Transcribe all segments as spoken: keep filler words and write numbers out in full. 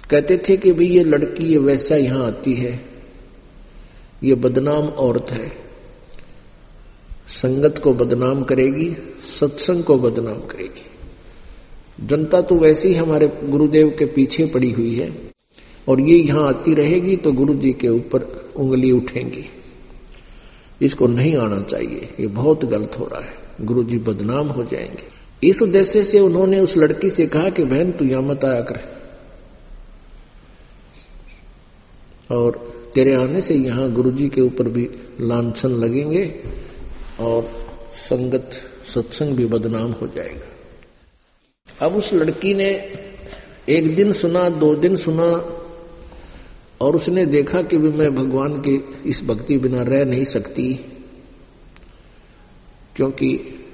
कहते थे कि भाई ये लड़की ये वैसा यहां आती है, ये बदनाम औरत है, संगत को बदनाम करेगी, सत्संग को बदनाम करेगी। जनता तो वैसे ही हमारे गुरुदेव के पीछे पड़ी हुई है और ये यहां आती रहेगी तो गुरु जी के ऊपर उंगली उठेंगी। इसको नहीं आना चाहिए, ये बहुत गलत हो रहा है, गुरु जी बदनाम हो जाएंगे। इस उद्देश्य से उन्होंने उस लड़की से कहा कि बहन तू यहां मत आया कर, और तेरे आने से यहां गुरुजी के ऊपर भी लांछन लगेंगे और संगत सत्संग भी बदनाम हो जाएगा। अब उस लड़की ने एक दिन सुना, दो दिन सुना, और उसने देखा कि भी मैं भगवान की इस भक्ति बिना रह नहीं सकती, क्योंकि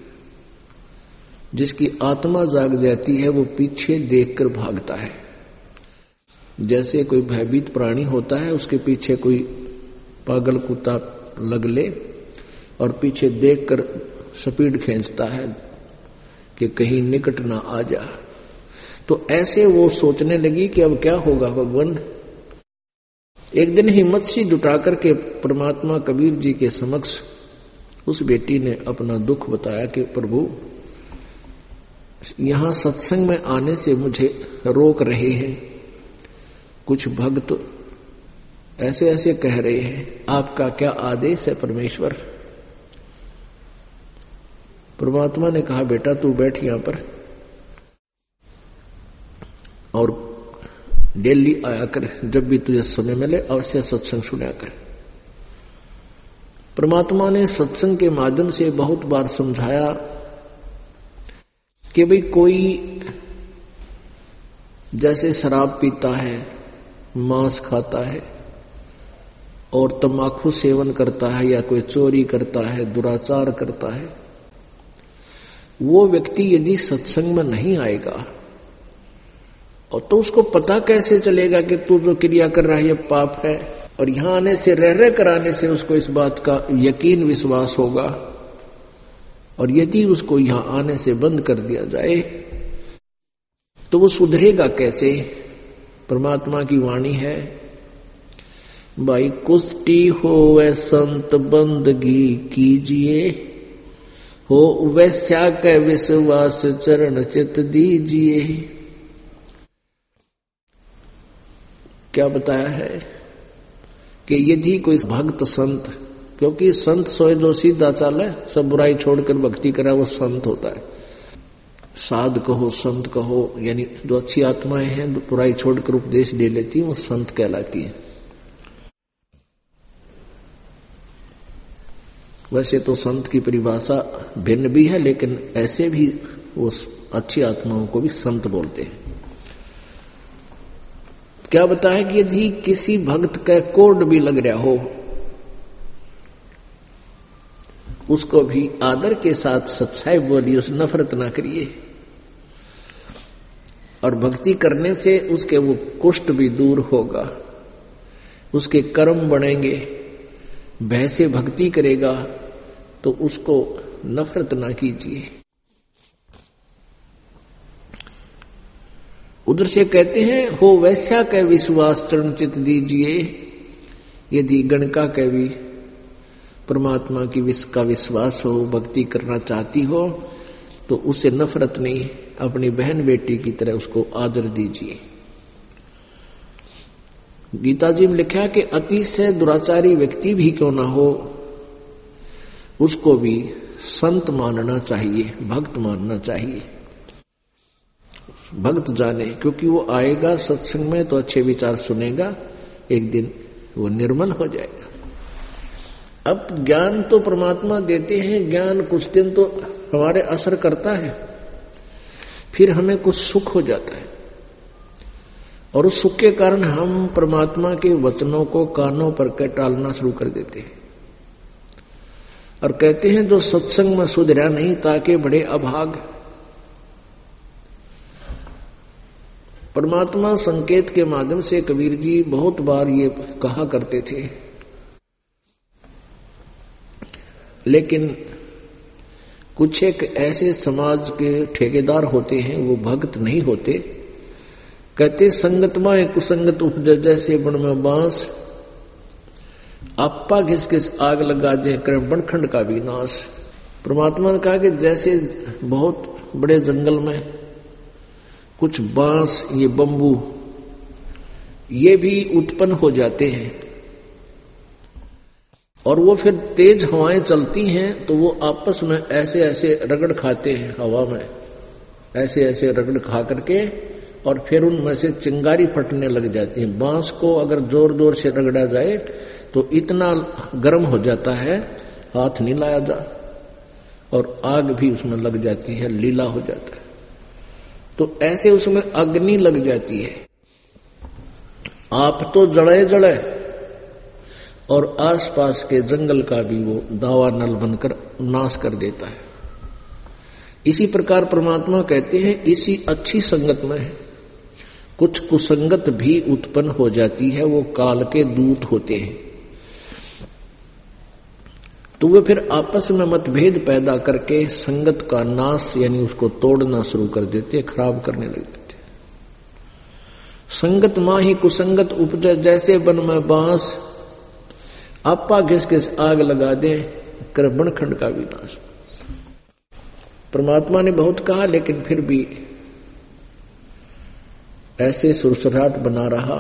जिसकी आत्मा जाग जाती है वो पीछे देखकर भागता है। जैसे कोई भयभीत प्राणी होता है, उसके पीछे कोई पागल कुत्ता लग ले और पीछे देखकर स्पीड खींचता है कि कहीं निकट ना आ जा। तो ऐसे वो सोचने लगी कि अब क्या होगा भगवान। एक दिन हिम्मत सी जुटा करके परमात्मा कबीर जी के समक्ष उस बेटी ने अपना दुख बताया कि प्रभु यहां सत्संग में आने से मुझे रोक रहे हैं, कुछ भक्त ऐसे ऐसे कह रहे हैं, आपका क्या आदेश है परमेश्वर। परमात्मा ने कहा बेटा तू बैठ यहां पर और डेली आया कर, जब भी तुझे समय मिले अवश्य सत्संग सुना कर। परमात्मा ने सत्संग के माध्यम से बहुत बार समझाया कि भाई कोई जैसे शराब पीता है, मांस खाता है और तंबाकू सेवन करता है, या कोई चोरी करता है, दुराचार करता है, वो व्यक्ति यदि सत्संग में नहीं आएगा और तो उसको पता कैसे चलेगा कि तू जो क्रिया कर रहा है ये पाप है। और यहां आने से, रह रह कराने से उसको इस बात का यकीन विश्वास होगा, और यदि उसको यहां आने से बंद कर दिया जाए तो वो सुधरेगा कैसे। परमात्मा की वाणी है, भाई कुष्टी होवे संत बंदगी कीजिए, हो वैश्या के विश्वास चरण चित दीजिए। क्या बताया है कि यदि कोई भक्त संत, क्योंकि संत सोए जो सीधा चाले, सब बुराई छोड़कर भक्ति करा, वो संत होता है। साध कहो, संत कहो, यानी जो अच्छी आत्माएं हैं, बुराई छोड़कर उपदेश दे लेती हैं, वो संत कहलाती है। वैसे तो संत की परिभाषा भिन्न भी है, लेकिन ऐसे भी वो अच्छी आत्माओं को भी संत बोलते हैं। क्या बताया कि यदि किसी भक्त का कोड भी लग रहा हो, उसको भी आदर के साथ सच्चाई बोलिए, उस नफरत ना करिए, और भक्ति करने से उसके वो कुष्ठ भी दूर होगा, उसके कर्म बढ़ेंगे। भय से भक्ति करेगा तो उसको नफरत ना कीजिए। उधर से कहते हैं, हो वैश्या के विश्वास चरण चित दीजिए। यदि गणका के भी परमात्मा की विश्व का विश्वास हो, भक्ति करना चाहती हो, तो उससे नफरत नहीं, अपनी बहन बेटी की तरह उसको आदर दीजिए। गीता जी में लिखा कि अति से दुराचारी व्यक्ति भी क्यों ना हो, उसको भी संत मानना चाहिए, भक्त मानना चाहिए। भक्त जाने, क्योंकि वो आएगा सत्संग में तो अच्छे विचार सुनेगा, एक दिन वो निर्मल हो जाएगा। अब ज्ञान तो परमात्मा देते हैं, ज्ञान कुछ दिन तो हमारे असर करता है, फिर हमें कुछ सुख हो जाता है, और उस सुख के कारण हम परमात्मा के वचनों को कानों पर के टालना शुरू कर देते हैं, और कहते हैं जो सत्संग में सुधरा नहीं ताकि बड़े अभाग। परमात्मा संकेत के माध्यम से कबीर जी बहुत बार ये कहा करते थे, लेकिन कुछ एक ऐसे समाज के ठेकेदार होते हैं, वो भक्त नहीं होते, कहते संगत माए कुसंगत उपजे जैसे बन में बांस, आपा घिस घिस आग लगा दे कर बनखंड का विनाश। परमात्मा ने कहा कि जैसे बहुत बड़े जंगल में कुछ बांस, ये बंबू, ये भी उत्पन्न हो जाते हैं और वो फिर तेज हवाएं चलती हैं तो वो आपस में ऐसे ऐसे रगड़ खाते हैं, हवा में ऐसे ऐसे रगड़ खा करके और फिर उनमें से चिंगारी फटने लग जाती है। बांस को अगर जोर जोर से रगड़ा जाए तो इतना गर्म हो जाता है हाथ नहीं लाया जा, और आग भी उसमें लग जाती है, लीला हो जाता है। तो ऐसे उसमें अग्नि लग जाती है, आप तो जड़े जड़े और आसपास के जंगल का भी वो दावा नल बनकर नाश कर देता है। इसी प्रकार परमात्मा कहते हैं इसी अच्छी संगत में कुछ कुसंगत भी उत्पन्न हो जाती है, वो काल के दूत होते हैं। तो वे फिर आपस में मतभेद पैदा करके संगत का नाश यानी उसको तोड़ना शुरू कर देते, खराब करने लग जाते। संगत माही कुसंगत उपजे जैसे बन में बांस, आपा घिस घिस आग लगा दे कर बनखंड का विनाश। परमात्मा ने बहुत कहा लेकिन फिर भी ऐसे सुरसराहट बना रहा।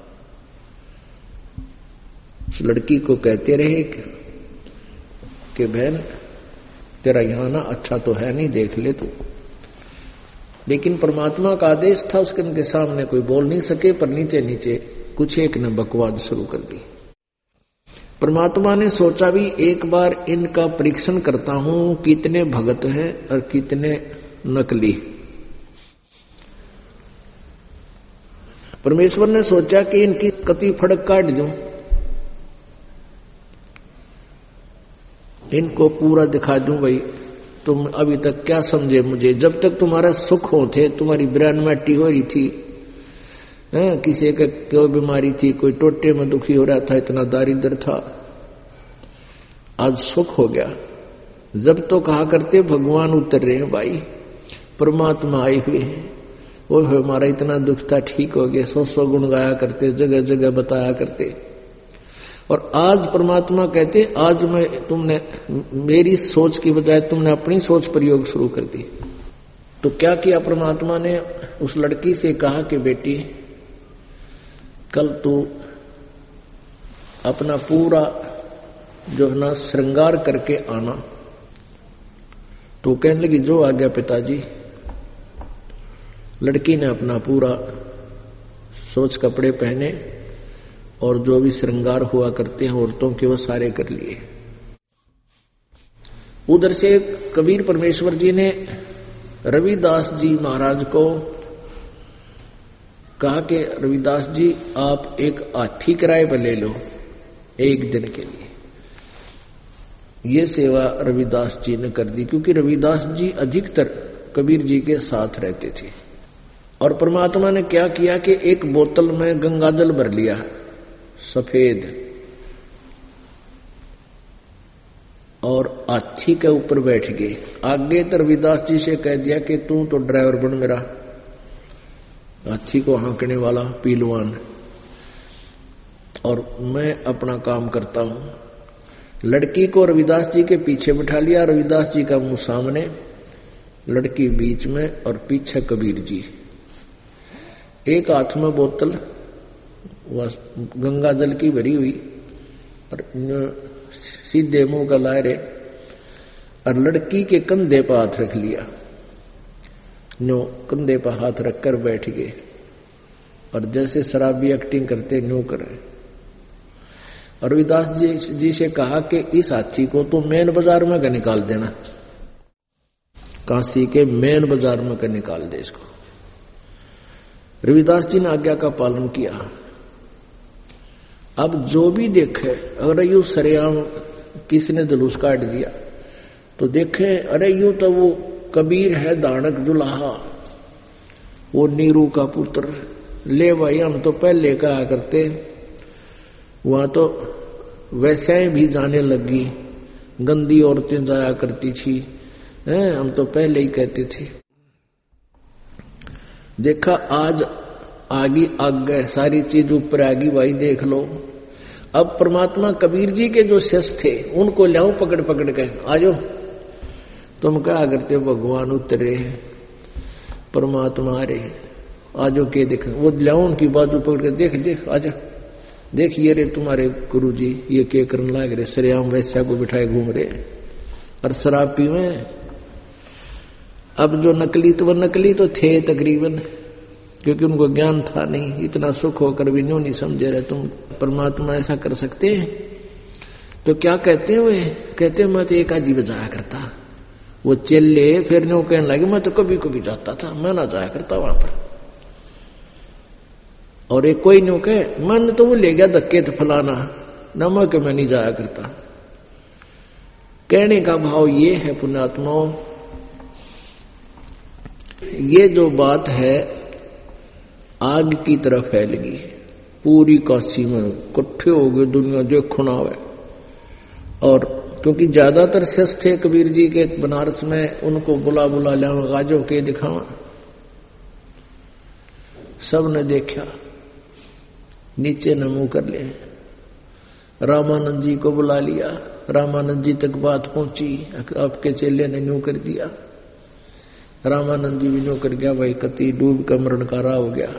उस लड़की को कहते रहे कि बहन तेरा यहां ना अच्छा तो है नहीं, देख ले तू। लेकिन परमात्मा का आदेश था, उसके उनके सामने कोई बोल नहीं सके, पर नीचे नीचे कुछ एक ने बकवाद शुरू कर दी। परमात्मा ने सोचा भी एक बार इनका परीक्षण करता हूं, कितने भगत हैं और कितने नकली। परमेश्वर ने सोचा कि इनकी कति फड़क काट दूं, इनको पूरा दिखा दूं। भाई तुम अभी तक क्या समझे मुझे, जब तक तुम्हारा सुख हो थे, तुम्हारी ब्रानमैटी हो रही थी, है? किसी का कोई बीमारी थी, कोई टोटे में दुखी हो रहा था, इतना दारिद्र था, आज सुख हो गया। जब तो कहा करते भगवान उतर रहे हैं भाई, परमात्मा आए हुए हैं, वो हमारा इतना दुख था ठीक हो गया, सौ सौ गुण गाया करते, जगह जगह बताया करते। और आज परमात्मा कहते आज मैं तुमने मेरी सोच की बजाय तुमने अपनी सोच प्रयोग शुरू कर दी। तो क्या किया परमात्मा ने, उस लड़की से कहा कि बेटी कल तू अपना पूरा जो है ना श्रृंगार करके आना। तो कहने लगी जो आ गया पिताजी। लड़की ने अपना पूरा सोच कपड़े पहने और जो भी श्रृंगार हुआ करते हैं औरतों के वो सारे कर लिए। उधर से कबीर परमेश्वर जी ने रविदास जी महाराज को कहा कि रविदास जी आप एक हाथी किराए पर ले लो एक दिन के लिए। ये सेवा रविदास जी ने कर दी, क्योंकि रविदास जी अधिकतर कबीर जी के साथ रहते थे। और परमात्मा ने क्या किया कि एक बोतल में गंगाजल भर लिया सफेद, और हाथी के ऊपर बैठ गए। आगे तो रविदास जी से कह दिया कि तू तो ड्राइवर बन मेरा, हाथी को हाँकने वाला पीलवान, और मैं अपना काम करता हूं। लड़की को रविदास जी के पीछे बिठा लिया, रविदास जी का मुंह सामने, लड़की बीच में और पीछे कबीर जी। एक हाथ में बोतल गंगा जल की भरी हुई और सीधे मुंह का लाए रहे, और लड़की के कंधे पर हाथ रख लिया। नो कंधे पर हाथ रखकर बैठ गए और जैसे शराबी एक्टिंग करते न्यू करे। और रविदास जी, जी से कहा कि इस हाथी को तो मेन बाजार में का निकाल देना, काशी के मेन बाजार में का निकाल दे इसको। रविदास जी ने आज्ञा का पालन किया। अब जो भी देखे, अगर यू सरेआम किसी ने जुलूस काट दिया तो देखे अरे यूं तो वो कबीर है दानक दुल्हा, वो नीरू का पुत्र, ले भाई हम तो पहले कहा करते, वहां तो वैसे भी जाने लगी, गंदी औरतें जाया करती थी, हैं हम तो पहले ही कहते थे। देखा आज आगे आगे सारी चीज ऊपर आगी भाई देख लो। अब परमात्मा कबीर जी के जो शिष्य थे उनको लाओ पकड़ पकड़ के, आजो तुम क्या करते हो, भगवान उतरे हैं, परमात्मा आ रहे, आजो के देख। वो लाओ उनकी बाजू पकड़ के, देख देख आजा, देख ये रे तुम्हारे गुरु जी ये के करने लग रहे, श्रेयाम वैश्या को बिठाए घूम रहे और शराब पीवे। अब जो नकली तो वो नकली तो थे तकरीबन, क्योंकि उनको ज्ञान था नहीं, इतना सुख होकर भी न्यों नहीं समझे रहे तुम परमात्मा ऐसा कर सकते हैं। तो क्या कहते हुए, कहते मैं तो एक आजी बजाया करता। वो चेले फिर न्यों कहने लगे मैं तो कभी कभी जाता था, मैं ना जाया करता वहां पर। और एक कोई न्यों कहे मन तो वो ले गया धक्के तो फलाना, न मैं के मैं नहीं जाया करता। कहने का भाव ये है पुण्यात्माओं, ये जो बात है आग की तरह फैल गई, पूरी काशी में इकट्ठे हो गए, दुनिया देखो ना है। और क्योंकि ज्यादातर शिष्य थे कबीर जी के बनारस में, उनको बुला बुला लिया, गाजो के दिखावा। सब ने देखा, नीचे न मुंह कर ले। रामानंद जी को बुला लिया, रामानंद जी तक बात पहुंची, आपके चेले ने न्यू कर दिया। रामानंद जी भी न्यू कर गया, भाई कति डूब का मरण कारा हो गया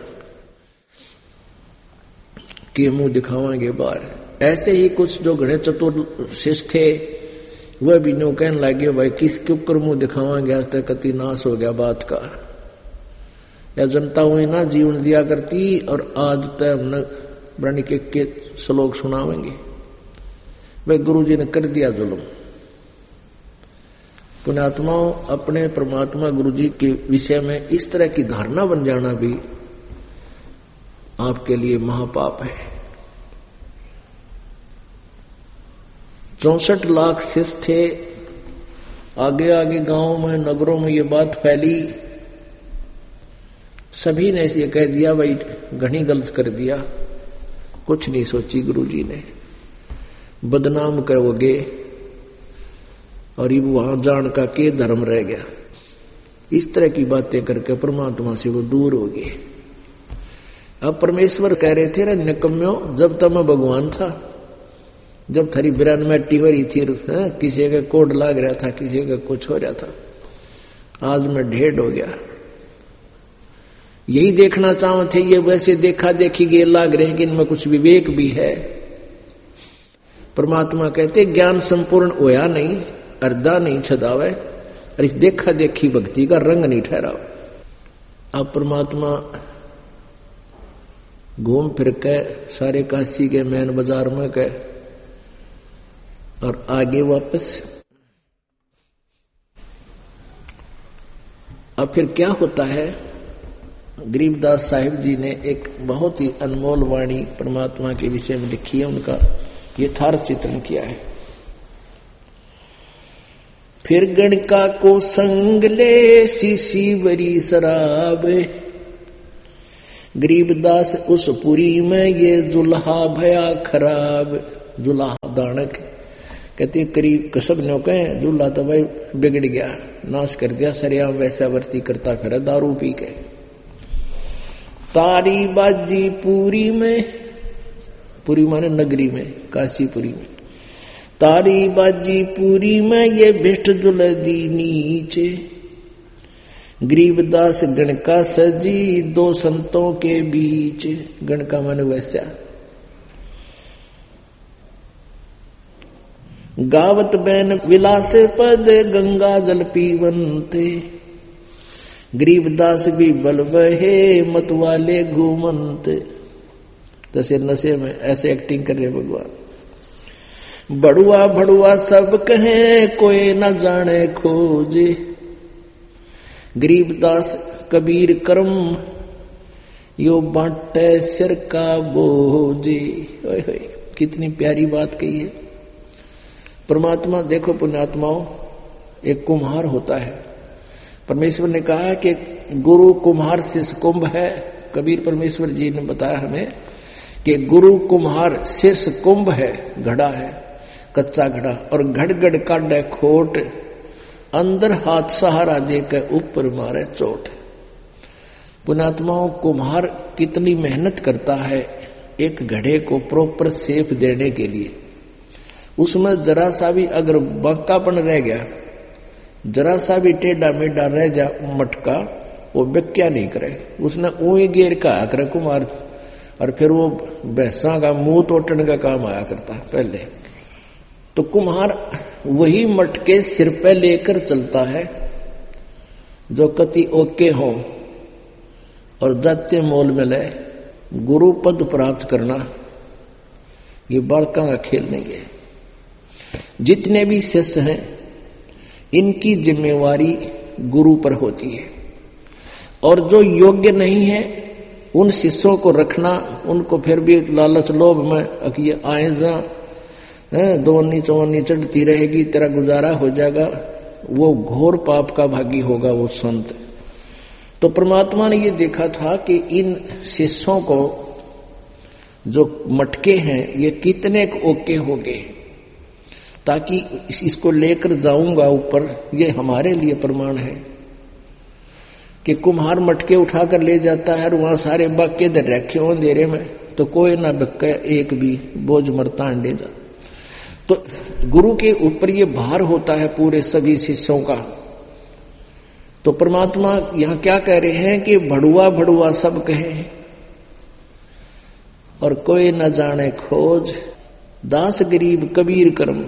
कि मुंह दिखावांगे बाहर। ऐसे ही कुछ जो घने चतुर शिष्य थे वह भी न्यू कहने लगे भाई किसके ऊपर मुंह दिखावांगे, आज तक कति नाश हो गया बात का। या जनता हुई ना जीवन दिया करती और आज तक हमने ब्रणी के, के श्लोक सुनावेंगे। भाई गुरु जी ने कर दिया जुल्म। पुण्यात्माओं, अपने परमात्मा गुरु जी के विषय में इस तरह की धारणा बन जाना भी आपके लिए महापाप है। चौसठ लाख शिष्य थे, आगे आगे गांव में नगरों में ये बात फैली, सभी ने ये कह दिया भाई घनी गलत कर दिया, कुछ नहीं सोची गुरु जी ने, बदनाम करोगे और ये वहां जान का के धर्म रह गया। इस तरह की बातें करके परमात्मा से वो दूर हो गए। अब परमेश्वर कह रहे थे निकम्यो, जब तक मैं भगवान था, जब थारी बिरान मैटी हो रही थी, है? किसी का कोड लाग रहा था, किसी का कुछ हो रहा था, आज मैं ढेर हो गया। यही देखना चाहते थे, ये वैसे देखा देखी गए लाग रहे कि इनमें कुछ विवेक भी है। परमात्मा कहते ज्ञान संपूर्ण होया नहीं, अर्धा नहीं छदावे, और इस देखा देखी भक्ति का रंग नहीं ठहरावे। अब परमात्मा घूम फिर के सारे काशी के मैन बाजार में गए और आगे वापस। अब फिर क्या होता है, गरीबदास साहिब जी ने एक बहुत ही अनमोल वाणी परमात्मा के विषय में लिखी है, उनका यथार्थ चित्रण किया है। फिर गणका को संग ले सीसी बरी शराब, गरीबदास उस पुरी में ये जुल्हा भया खराब। जुल्हा दानक कहते करीब कसब नो कहे, जुल्हा तो भाई बिगड़ गया, नाश कर दिया, सरियाम वैसा वर्ती करता फिर दारू पी के। तारी बाजी पूरी में, पूरी माने नगरी में, काशीपुरी में, तारी बाजी पूरी में ये भिष्ट जुलदी नीचे, गरीबदास गणका सजी दो संतों के बीच। गणका माने वैसा। गावत बैन विलास पद गंगा जल पीवंते, गरीबदास भी बल बहे मत वाले घूमंत। जैसे नशे में ऐसे एक्टिंग कर रहे भगवान। बड़ुआ भड़ुआ सब कहे कोई न जाने खोजे, गरीबदास कबीर करम यो बांटे सिर का बोझे। ओए होए, कितनी प्यारी बात कही है परमात्मा। देखो पुण्यात्माओं, एक कुम्हार होता है, परमेश्वर ने कहा है कि गुरु कुम्हार शिष्य कुंभ है। कबीर परमेश्वर जी ने बताया हमें कि गुरु कुम्हार शिष्य कुंभ है, घड़ा है, कच्चा घड़ा, और घड़ घड़ काटे खोट, अंदर हाथ सहारा देकर ऊपर मारे चोट। पुण्यात्माओं, कुम्हार कितनी मेहनत करता है एक घड़े को प्रॉपर शेप देने के लिए। उसमें जरा सा भी अगर बांकापन रह गया, जरा सा भी टेढ़ा मेढ़ा रह जा मटका, वो व्याख्या नहीं करे। उसने ऊई गेर का आकर कुमार, और फिर वो भैंसा का मुंह तोड़ने का काम आया करता पहले। तो कुम्हार वही मटके सिर पे लेकर चलता है जो कति ओके हो और जाते मोल में ले। गुरु पद प्राप्त करना ये बालका का खेल नहीं है। जितने भी शिष्य हैं इनकी जिम्मेवारी गुरु पर होती है, और जो योग्य नहीं है उन शिष्यों को रखना, उनको फिर भी लालच लोभ में आए जा दोवनी चौवनी चढ़ती रहेगी, तेरा गुजारा हो जाएगा, वो घोर पाप का भागी होगा वो संत। तो परमात्मा ने ये देखा था कि इन शिष्यों को जो मटके हैं ये कितने ओके हो गए, ताकि इसको लेकर जाऊंगा ऊपर। ये हमारे लिए प्रमाण है कि कुम्हार मटके उठाकर ले जाता है और वहां सारे बाके दर रखे हो अंधेरे में, तो कोई ना बक्का एक भी बोझ मरता अंडे जा। तो गुरु के ऊपर ये भार होता है पूरे सभी शिष्यों का। तो परमात्मा यहां क्या कह रहे हैं कि भड़ुआ भड़ुआ सब कहे और कोई न जाने खोज, दास गरीब कबीर कर्म,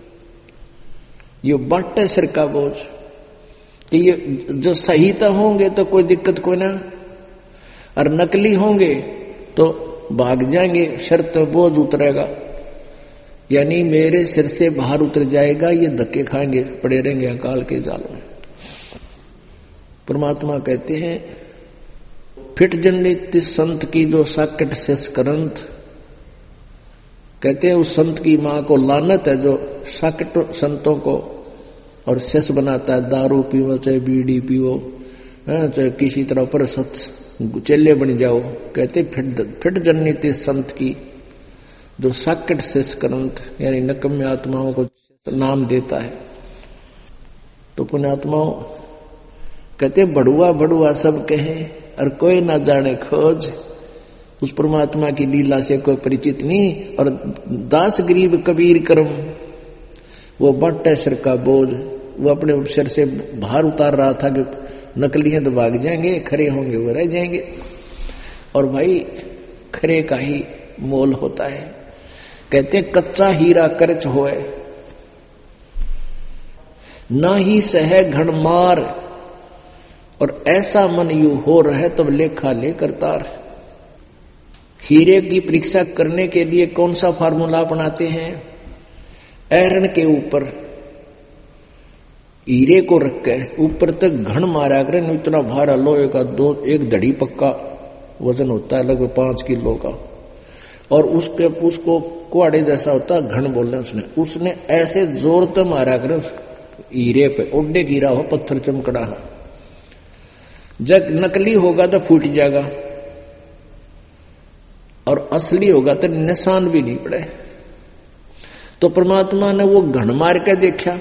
ये बाटे सिर का बोझ। कि ये जो सही तो होंगे तो कोई दिक्कत कोई ना, और नकली होंगे तो भाग जाएंगे, शर्त बोझ उतरेगा, यानी मेरे सिर से बाहर उतर जाएगा, ये धक्के खाएंगे, पड़े रहेंगे अकाल के जाल में। परमात्मा कहते हैं फिट जनित संत की जो साकट शेष करंत, कहते हैं उस संत की मां को लानत है जो साकट संतों को और शेष बनाता है। दारू पीवो चाहे बीड़ी पीवो, चाहे किसी तरह पर सत चेले बन जाओ। कहते फिट फिट जनित संत की जो साकट शेष करंत, यानी नकम्य आत्माओं को नाम देता है। तो पुण्यात्माओं कहते बड़ुआ बड़ुआ सब कहे और कोई ना जाने खोज। उस परमात्मा की लीला से कोई परिचित नहीं। और दास गरीब कबीर कर्म, वो बाटे सिर का बोझ, वो अपने सिर से बाहर उतार रहा था कि नकली हैं तो भाग जाएंगे, खरे होंगे वो रह जाएंगे। और भाई खरे का ही मोल होता है। कहते कच्चा हीरा करच होए ना ही सह घन मार, और ऐसा मन यू हो रहे तब लेखा लेकर तार। हीरे की परीक्षा करने के लिए कौन सा फार्मूला अपनाते हैं? ऐरन के ऊपर हीरे को रख कर ऊपर तक घन मारा करें, इतना भारा लोहे का दो एक धड़ी पक्का वजन होता है लगभग पांच किलो का, और उसके उसको कुआड़े जैसा होता है घन बोल रहे उसने उसने ऐसे जोर से मारा करें हीरे पे, ओडे गिरा हो पत्थर चमकड़ा है। जब नकली होगा तो फूट जाएगा और असली होगा तो निशान भी नहीं पड़े। तो परमात्मा ने वो घन मार के देखा,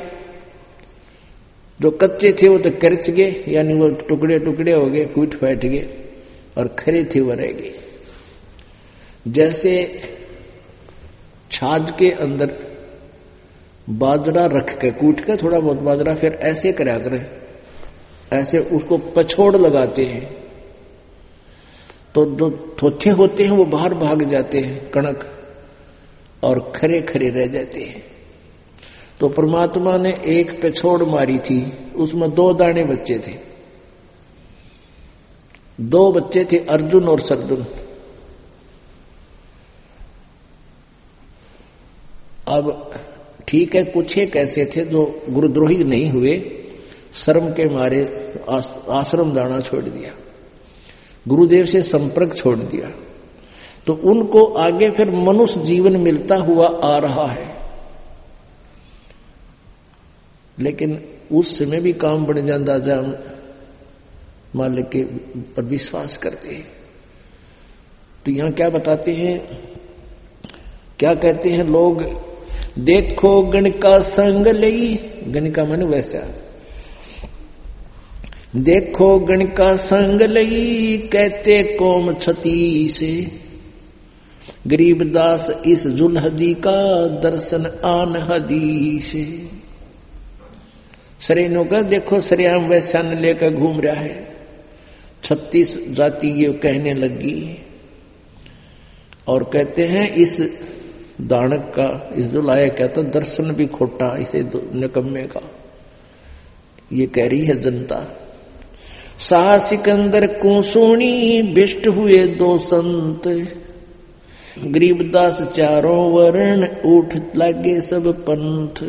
जो कच्चे थे वो तो करच गए, यानी वो टुकड़े टुकड़े हो गए, फूट फैट गए, और खरे थे वो रह गए। जैसे छाछ के अंदर बाजरा रख के कूट के थोड़ा बहुत बाजरा, फिर ऐसे करा करें, ऐसे उसको पछोड़ लगाते हैं, तो जो थोथे होते हैं वो बाहर भाग जाते हैं कणक, और खरे खरे रह जाते हैं। तो परमात्मा ने एक पछोड़ मारी थी, उसमें दो दाने बच्चे थे, दो बच्चे थे अर्जुन और सरजुन। अब ठीक है, कुछ एक ऐसे थे जो गुरुद्रोही नहीं हुए, शर्म के मारे आस, आश्रम जाना छोड़ दिया, गुरुदेव से संपर्क छोड़ दिया, तो उनको आगे फिर मनुष्य जीवन मिलता हुआ आ रहा है। लेकिन उस समय भी काम बढ़ जाता जब मालिक के पर विश्वास करते हैं। तो यहां क्या बताते हैं, क्या कहते हैं लोग, देखो गण का संग लई, गण का मन वैसा, देखो गण का संग लई कहते कोम छती से, गरीबदास इस जुलहदी का दर्शन आन हदी से। सरेनो का देखो सरियाम वैसा न लेकर घूम रहा है, छत्तीस जाति ये कहने लगी। और कहते हैं इस दानक का, इस जुलाया कहता दर्शन भी खोटा इसे निकम्मे का, ये कह रही है जनता। शाह सिकंदर को सोनी बिष्ट हुए दो संत, गरीबदास चारों वर्ण उठ लगे सब पंथ।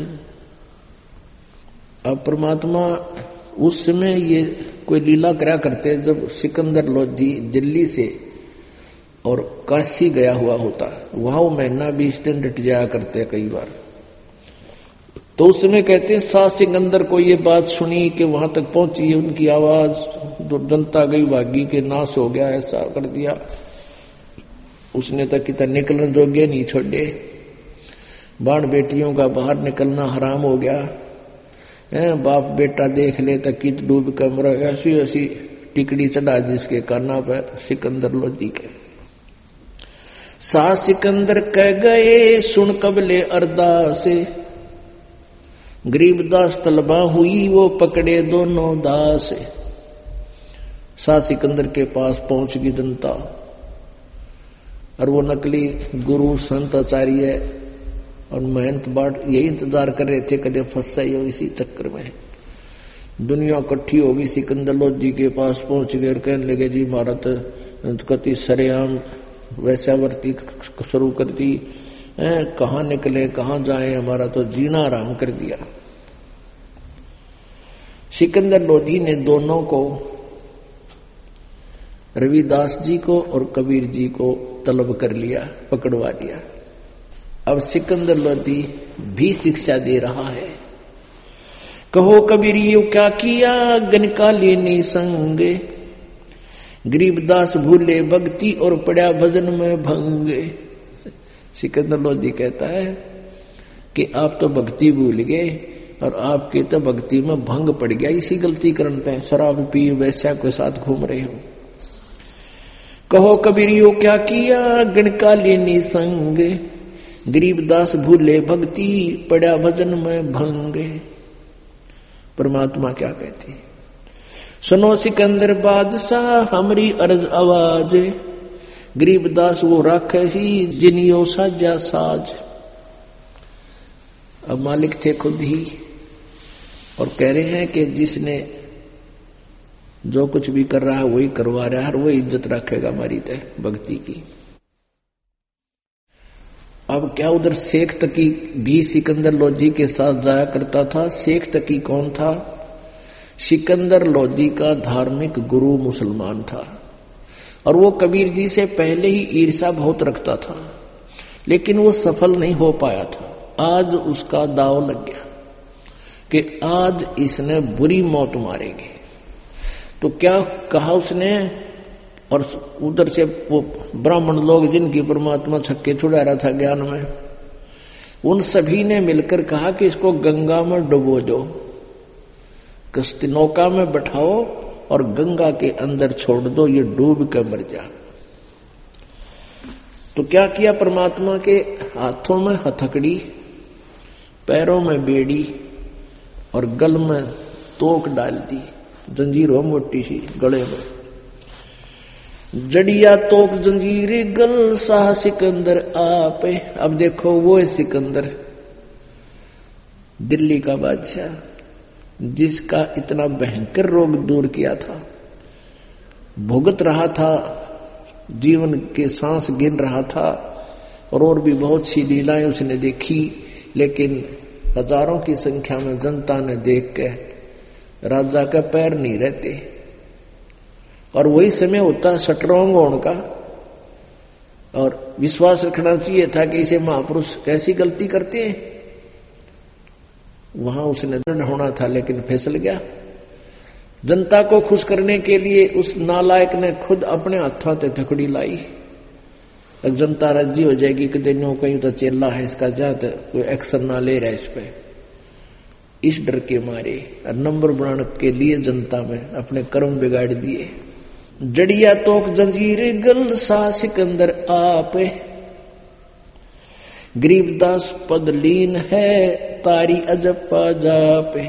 अब परमात्मा उस समय ये कोई लीला करा करते जब सिकंदर लोधी दिल्ली से और काशी गया हुआ होता, वहां वो महीना बीस दिन डट जाया करते कई बार। तो उस समय कहते हैं शाह सिकंदर को ये बात सुनी कि वहां तक पहुंची, उनकी आवाज जनता गई भागी के नाश हो गया, ऐसा कर दिया उसने, तक कितना निकलने जोगे नहीं छोड़े। बाण बेटियों का बाहर निकलना हराम हो गया है, बाप बेटा देख ले तक कित डूब कर मर, ऐसी ऐसी टिकड़ी चढ़ा जिसके काना पर सिकंदर लोधी के। शाह सिकंदर कह गए सुन कबले अरदासे, गरीबदास तलबा हुई वो पकड़े दोनों दास। शाह सिकंदर के पास पहुंच गई जनता, और वो नकली गुरु संत आचार्य और महंत बाट यही इंतजार कर रहे थे कदे फंसा ही हो इसी चक्कर में। दुनिया इकट्ठी होगी, सिकंदर लोधी के पास पहुंच गए और कहने लगे जी हमारा तो कति सरेआम वैश्यावर्ती शुरू कर दी, कहाँ निकले कहाँ जाए, हमारा तो जीना आराम कर दिया। सिकंदर लोधी ने दोनों को, रविदास जी को और कबीर जी को तलब कर लिया, पकड़वा लिया। अब सिकंदर लोधी भी शिक्षा दे रहा है। कहो कबीर यू क्या किया गन का लेनी संग, गरीबदास भूले भक्ति और पड़ा भजन में भंग। सिकंदर लोधी कहता है कि आप तो भक्ति भूल गए और आपके तो भक्ति में भंग पड़ गया, इसी गलती करते हैं, शराब पी वैश्या के साथ घूम रहे हो। कहो कबीर यू क्या किया गण का लेनी संग, गरीबदास भूले भक्ति पड़ा भजन में भंग। परमात्मा क्या कहती, सुनो सिकंदर बादशाह हमारी अर्ज आवाज, गरीबदास वो राक्षसी जिनियो साजा साज। अब मालिक थे खुद ही और कह रहे हैं कि जिसने जो कुछ भी कर रहा है वही करवा रहा है और वही इज्जत रखेगा हमारी तय भक्ति की। अब क्या उधर शेख तकी भी सिकंदर लोधी के साथ जाया करता था। शेख तकी कौन था? सिकंदर लोधी का धार्मिक गुरु मुसलमान था और वो कबीर जी से पहले ही ईर्ष्या बहुत रखता था, लेकिन वो सफल नहीं हो पाया था। आज उसका दाव लग गया कि आज इसने बुरी मौत मारेगी। तो क्या कहा उसने, और उधर से वो ब्राह्मण लोग जिनकी परमात्मा छक्के छुड़ा रहा था ज्ञान में, उन सभी ने मिलकर कहा कि इसको गंगा में डुबो दो, कश्ती नौका में बैठाओ और गंगा के अंदर छोड़ दो, ये डूब कर मर जा। तो क्या किया परमात्मा के हाथों में हथकड़ी, पैरों में बेड़ी और गल में तोक डाल दी, जंजीर हो मोटी सी गले में, जड़िया तोक जंजीर गल शाह सिकंदर आप। अब देखो वो है सिकंदर दिल्ली का बादशाह जिसका इतना भयंकर रोग दूर किया था, भुगत रहा था, जीवन के सांस गिन रहा था और और भी बहुत सी लीलाएं उसने देखी, लेकिन हजारों की संख्या में जनता ने देख के राजा का पैर नहीं रहते। और वही समय होता स्ट्रांग होने का और विश्वास रखना चाहिए था कि इसे महापुरुष कैसी गलती करते हैं। वहां उसने दंड होना था लेकिन फिसल गया। जनता को खुश करने के लिए उस नालायक ने खुद अपने हाथों से थकड़ी लाई। अब जनता राजी हो जाएगी कि दिन कहीं तो चेला है इसका, ज्यादा कोई एक्शन ना ले रहा इस पे। इस डर के मारे और नंबर बनाने के लिए जनता में अपने कर्म बिगाड़ दिए। जड़िया तोक जंजीर गल सा सिकंदर आप, गरीबदास पद लीन है तारी अजप्पा जापे।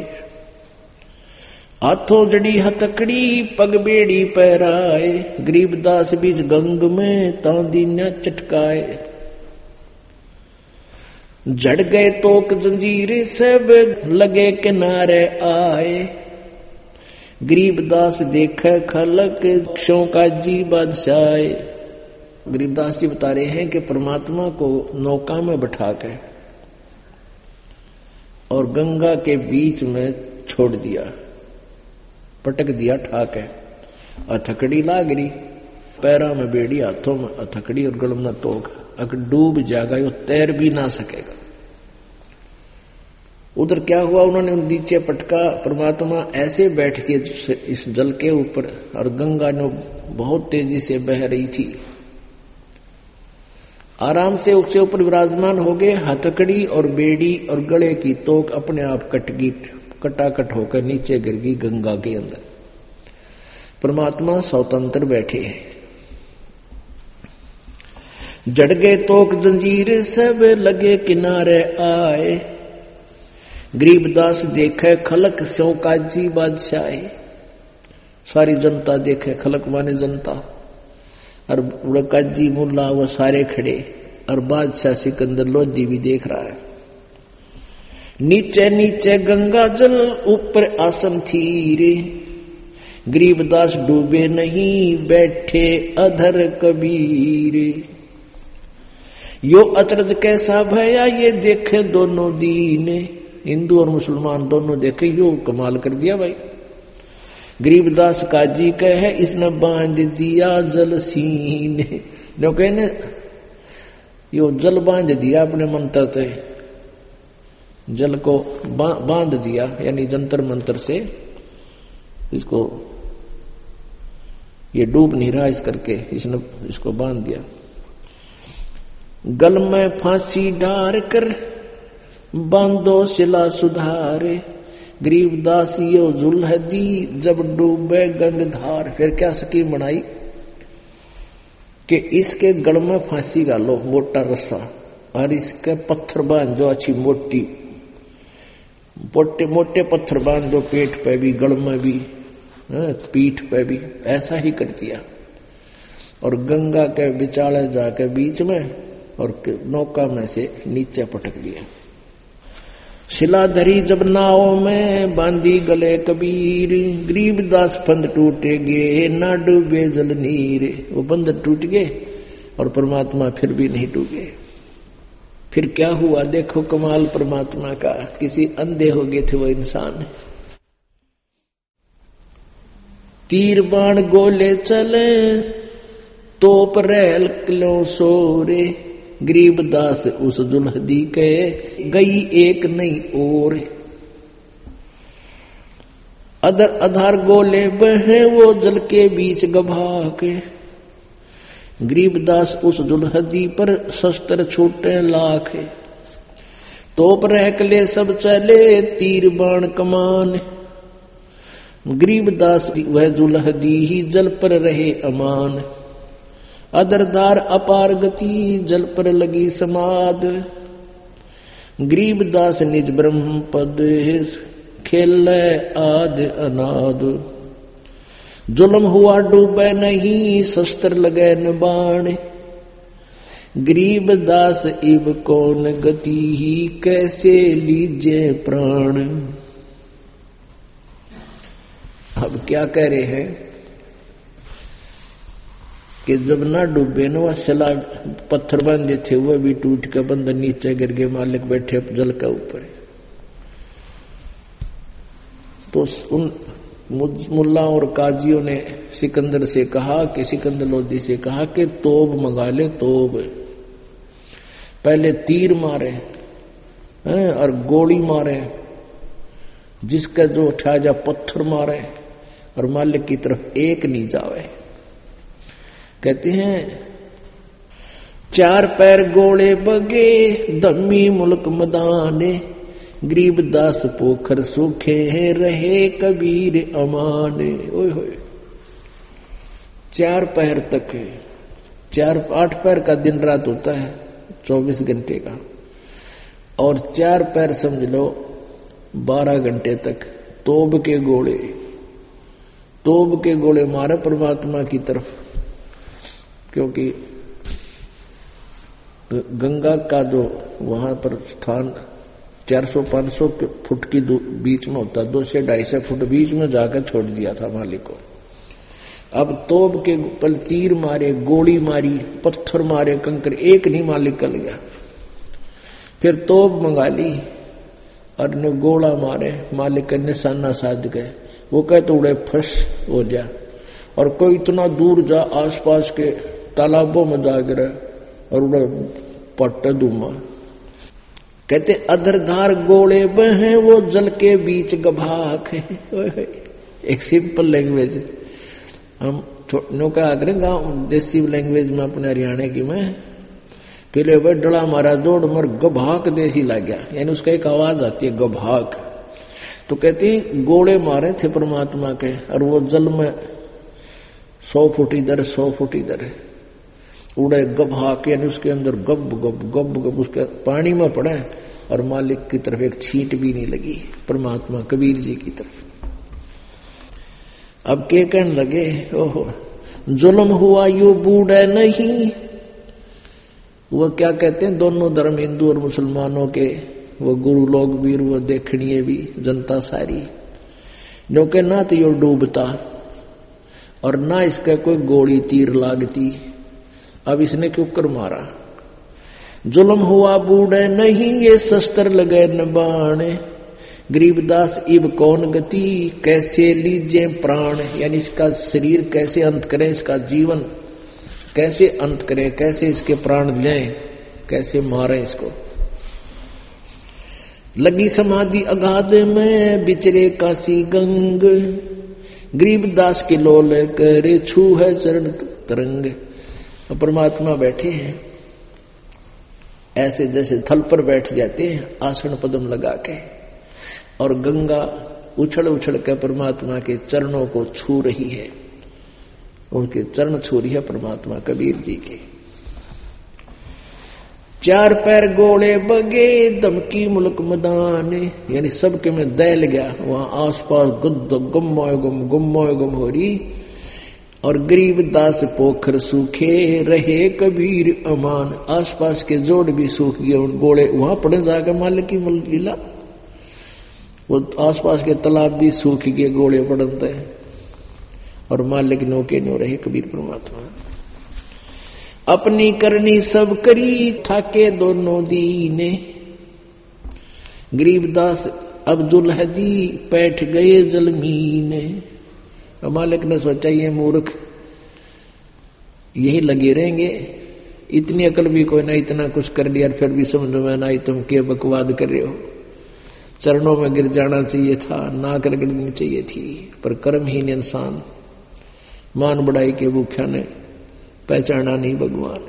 हाथों जड़ी हथकड़ी पग बेड़ी पैराए, गरीबदास बीच गंग में तांदी न चटकाए। जड़ गए तोक जंजीर सब लगे किनारे आए, गरीबदास देखे खलक क्षों का जी बादशाह। गरीबदास जी बता रहे हैं कि परमात्मा को नौका में बैठा के और गंगा के बीच में छोड़ दिया, पटक दिया ठाके। अथकड़ी लागरी, पैरा में बेड़ी, हाथों में अथकड़ी और गल में तोक। अगर डूब जाएगा वो तैर भी ना सकेगा। उधर क्या हुआ, उन्होंने नीचे पटका। परमात्मा ऐसे बैठ के इस जल के ऊपर, और गंगा ने बहुत तेजी से बह रही थी। आराम से उसके ऊपर विराजमान हो गए। हथकड़ी और बेड़ी और गले की तोक अपने आप कट गई, कटाकट होकर नीचे गिर गई गंगा के अंदर। परमात्मा स्वतंत्र बैठे हैं। जड़ गए तोक जंजीर सब लगे किनारे आए, गरीबदास देखे खलक स्यों काजी बादशाह। सारी जनता देखे, खलक माने जनता, और काजी मुल्ला वो सारे खड़े, और बादशाह सिकंदर लोधी भी देख रहा है। नीचे नीचे गंगा जल ऊपर आसन थी रे, गरीबदास डूबे नहीं बैठे अधर कबीर। यो अचरज कैसा भया ये देखे दोनों दीन, हिंदू और मुसलमान दोनों देखे, यो कमाल कर दिया भाई। गरीबदास काजी कहे इसने बांध दिया जल सीने, जो कहने यो जल बांध दिया अपने मंत्र से, जल को बांध दिया, यानी जंतर मंत्र से इसको, ये डूब नहीं रहा इस करके इसने इसको बांध दिया। गल में फांसी डार कर बांधो शिला सुधारे, गरीबदास यो जुल्हदी जब डूबे गंगधार। फिर क्या स्कीम बनाई कि इसके गल में फांसी डालो मोटा रस्सा, और इसके पत्थर बांध दो अच्छी मोटी, मोटे मोटे पत्थर बांध दो पेट पे भी, गल में भी, पीठ पे भी। ऐसा ही कर दिया, और गंगा के बिचाले जाके बीच में और नौका में से नीचे पटक दिया। शिला धरी जब नाव में बांधी गले कबीर, गरीबदास फंद टूटे गे ना डूबे जल नीर। वो बंद टूट गए और परमात्मा फिर भी नहीं डूबे। फिर क्या हुआ देखो कमाल परमात्मा का। किसी अंधे हो गए थे वो इंसान, तीर बाण गोले चले तोप रहल किलो सोरे, गरीबदास उस दुल्हदी के गई एक नहीं और। अधर अधार गोले बहे वो जल के बीच गभा के, गरीबदास उस दुल्हदी पर शस्त्र छूटे लाख। तोप रहकले सब चले तीर बाण कमान, गरीबदास वह दुल्हदी ही जल पर रहे अमान। अदरदार अपार गति जल पर लगी समाद, गरीबदास निज ब्रह्म पद खेल आद अनाद। जुल्म हुआ डूबे नहीं शस्त्र लगे न बाण, गरीबदास इब कौन गति ही कैसे लीजे प्राण। अब क्या कह रहे हैं कि जब ना डूबे ना वह शिला पत्थर बांधे थे वह भी टूट के बंदर नीचे गिर गए, मालिक बैठे जल के ऊपर। तो उन मुल्ला और काजियों ने सिकंदर से कहा कि सिकंदर लोधी से कहा कि तोब मंगा ले, तोब। पहले तीर मारे और गोली मारे, जिसका जो उठा जा पत्थर मारे और मालिक की तरफ एक नहीं जावे। कहते हैं चार पैर गोले बगे धम्मी मुल्क मदाने, गरीबदास पोखर सूखे हैं रहे कबीर अमाने। ओए होए, चार पहर तक, चार आठ पहर का दिन रात होता है चौबीस घंटे का, और चार पैर समझ लो बारह घंटे तक तोब के गोले, तोब के गोले मारे परमात्मा की तरफ। क्योंकि गंगा का जो वहां पर स्थान चार सौ पांच सौ फुट की बीच में होता, दो से ढाई सौ फुट बीच में जाकर छोड़ दिया था मालिक को। अब तोब के पल तीर मारे, गोली मारी, पत्थर मारे, कंकर, एक नहीं मालिक कल गया। फिर तोब मंगा ली और ने गोला मारे, मालिक के निशाना साध गए। वो कहते उड़े फंस हो जा, और कोई इतना दूर जा आसपास के तालाबों में जा गिरे और उड़े पट्ट धुमा। कहते अधरधार गोले बहे वो जल के बीच गभाक है। एक सिंपल लैंग्वेज हम नौका आगरे गाँव देसी लैंग्वेज में अपने हरियाणा की में किले भाई डला मारा जोड़ मर गभाक देसी लग गया, यानी उसका एक आवाज आती है गभाक। तो कहते हैं गोले मारे थे परमात्मा के, और वो जल में सौ फुट इधर सौ फुट इधर उड़े गभाक, यानी उसके अंदर गब गब गब गब उसके पानी में पड़े, और मालिक की तरफ एक छींट भी नहीं लगी, परमात्मा कबीर जी की तरफ। अब के कहने लगे ओहो जुल्म हुआ यू बूढ़े नहीं। वो क्या कहते हैं, दोनों धर्म हिंदू और मुसलमानों के, वो गुरु लोग भी वो देखनिए भी जनता सारी, जो के ना तो यो डूबता और ना इसका कोई गोली तीर लागती। अब इसने क्यों कर मारा। जुल्म हुआ बूढ़े नहीं ये शस्त्र लगे न बाण, गरीबदास इब कौन गति कैसे लीजे प्राण। यानी इसका शरीर कैसे अंत करें, इसका जीवन कैसे अंत करें, कैसे इसके प्राण लें, कैसे मारें इसको। लगी समाधि अगाध में बिचरे काशी गंग, गरीबदास के लोल करे छू है चरण तरंग। परमात्मा बैठे हैं ऐसे जैसे थल पर बैठ जाते हैं आसन पद्म लगा के, और गंगा उछल उछल कर परमात्मा के चरणों को छू रही है, उनके चरण छू रही है परमात्मा कबीर जी के। चार पैर गोले बगे दमकी मुल्क मैदान, यानी सबके में दैल गया, वहां आसपास गुद गुम्मोय गुम गुम्मोय गुम हो रही। और गरीबदास पोखर सूखे रहे कबीर अमान, आसपास के जोड़ भी सूख गए, उन गोले वहां पड़े जाकर मालिक की लीला। वो आसपास के तालाब भी सूख गए, गोले पड़ते हैं, और मालिक नौके नो रहे कबीर परमात्मा। अपनी करनी सब करी थाके दोनों दीने, गरीबदास अब जुल्हदी बैठ गए जलमीने। मालिक ने सोचा ये मूर्ख यही लगे रहेंगे, इतनी अकल भी कोई ना, इतना कुछ कर लिया फिर भी समझ में ना, तुम क्या बकवाद कर रहे हो। चरणों में गिर जाना चाहिए था, नाक रगड़नी चाहिए थी, पर कर्महीन इंसान मान बढ़ाई के भूख्या ने पहचाना नहीं भगवान।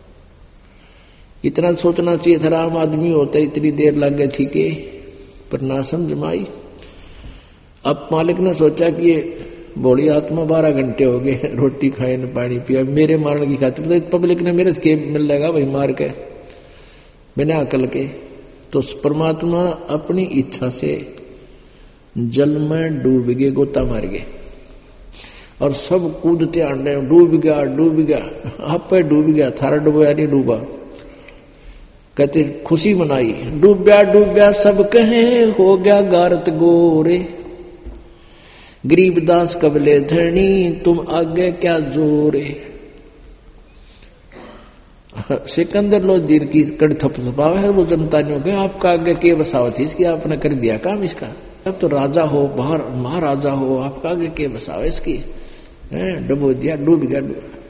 इतना सोचना चाहिए था, आम आदमी होता इतनी देर लग गई थी के, पर ना समझ माई। अब मालिक ने सोचा कि ये बोली आत्मा बारह घंटे हो गए, रोटी खाए न पानी पिया, मेरे मारने की खातिर तो पब्लिक ने मेरे के मिल लेगा भाई मार के बिना अकल के। तो परमात्मा अपनी इच्छा से जल में डूब गए, गोता मार गए, और सब कूदते आंडे डूब गया डूब गया, आप पे डूब गया, थारा डूबा नहीं डूबा। कहते खुशी मनाई, डूबया डूबया सब कहे हो गया गारत गोरे, गरीबदास कबले धरनी तुम आगे क्या जोरे। सिकंदर लोधीर की कड़ थप थपाव है, वो जनता ने कहा आपका आगे के बसावत, इसकी आपने कर दिया काम इसका। अब तो राजा हो, बाहर महाराजा हो, आपका आगे के बसाव इसकी, डुबो दिया, डूब गया।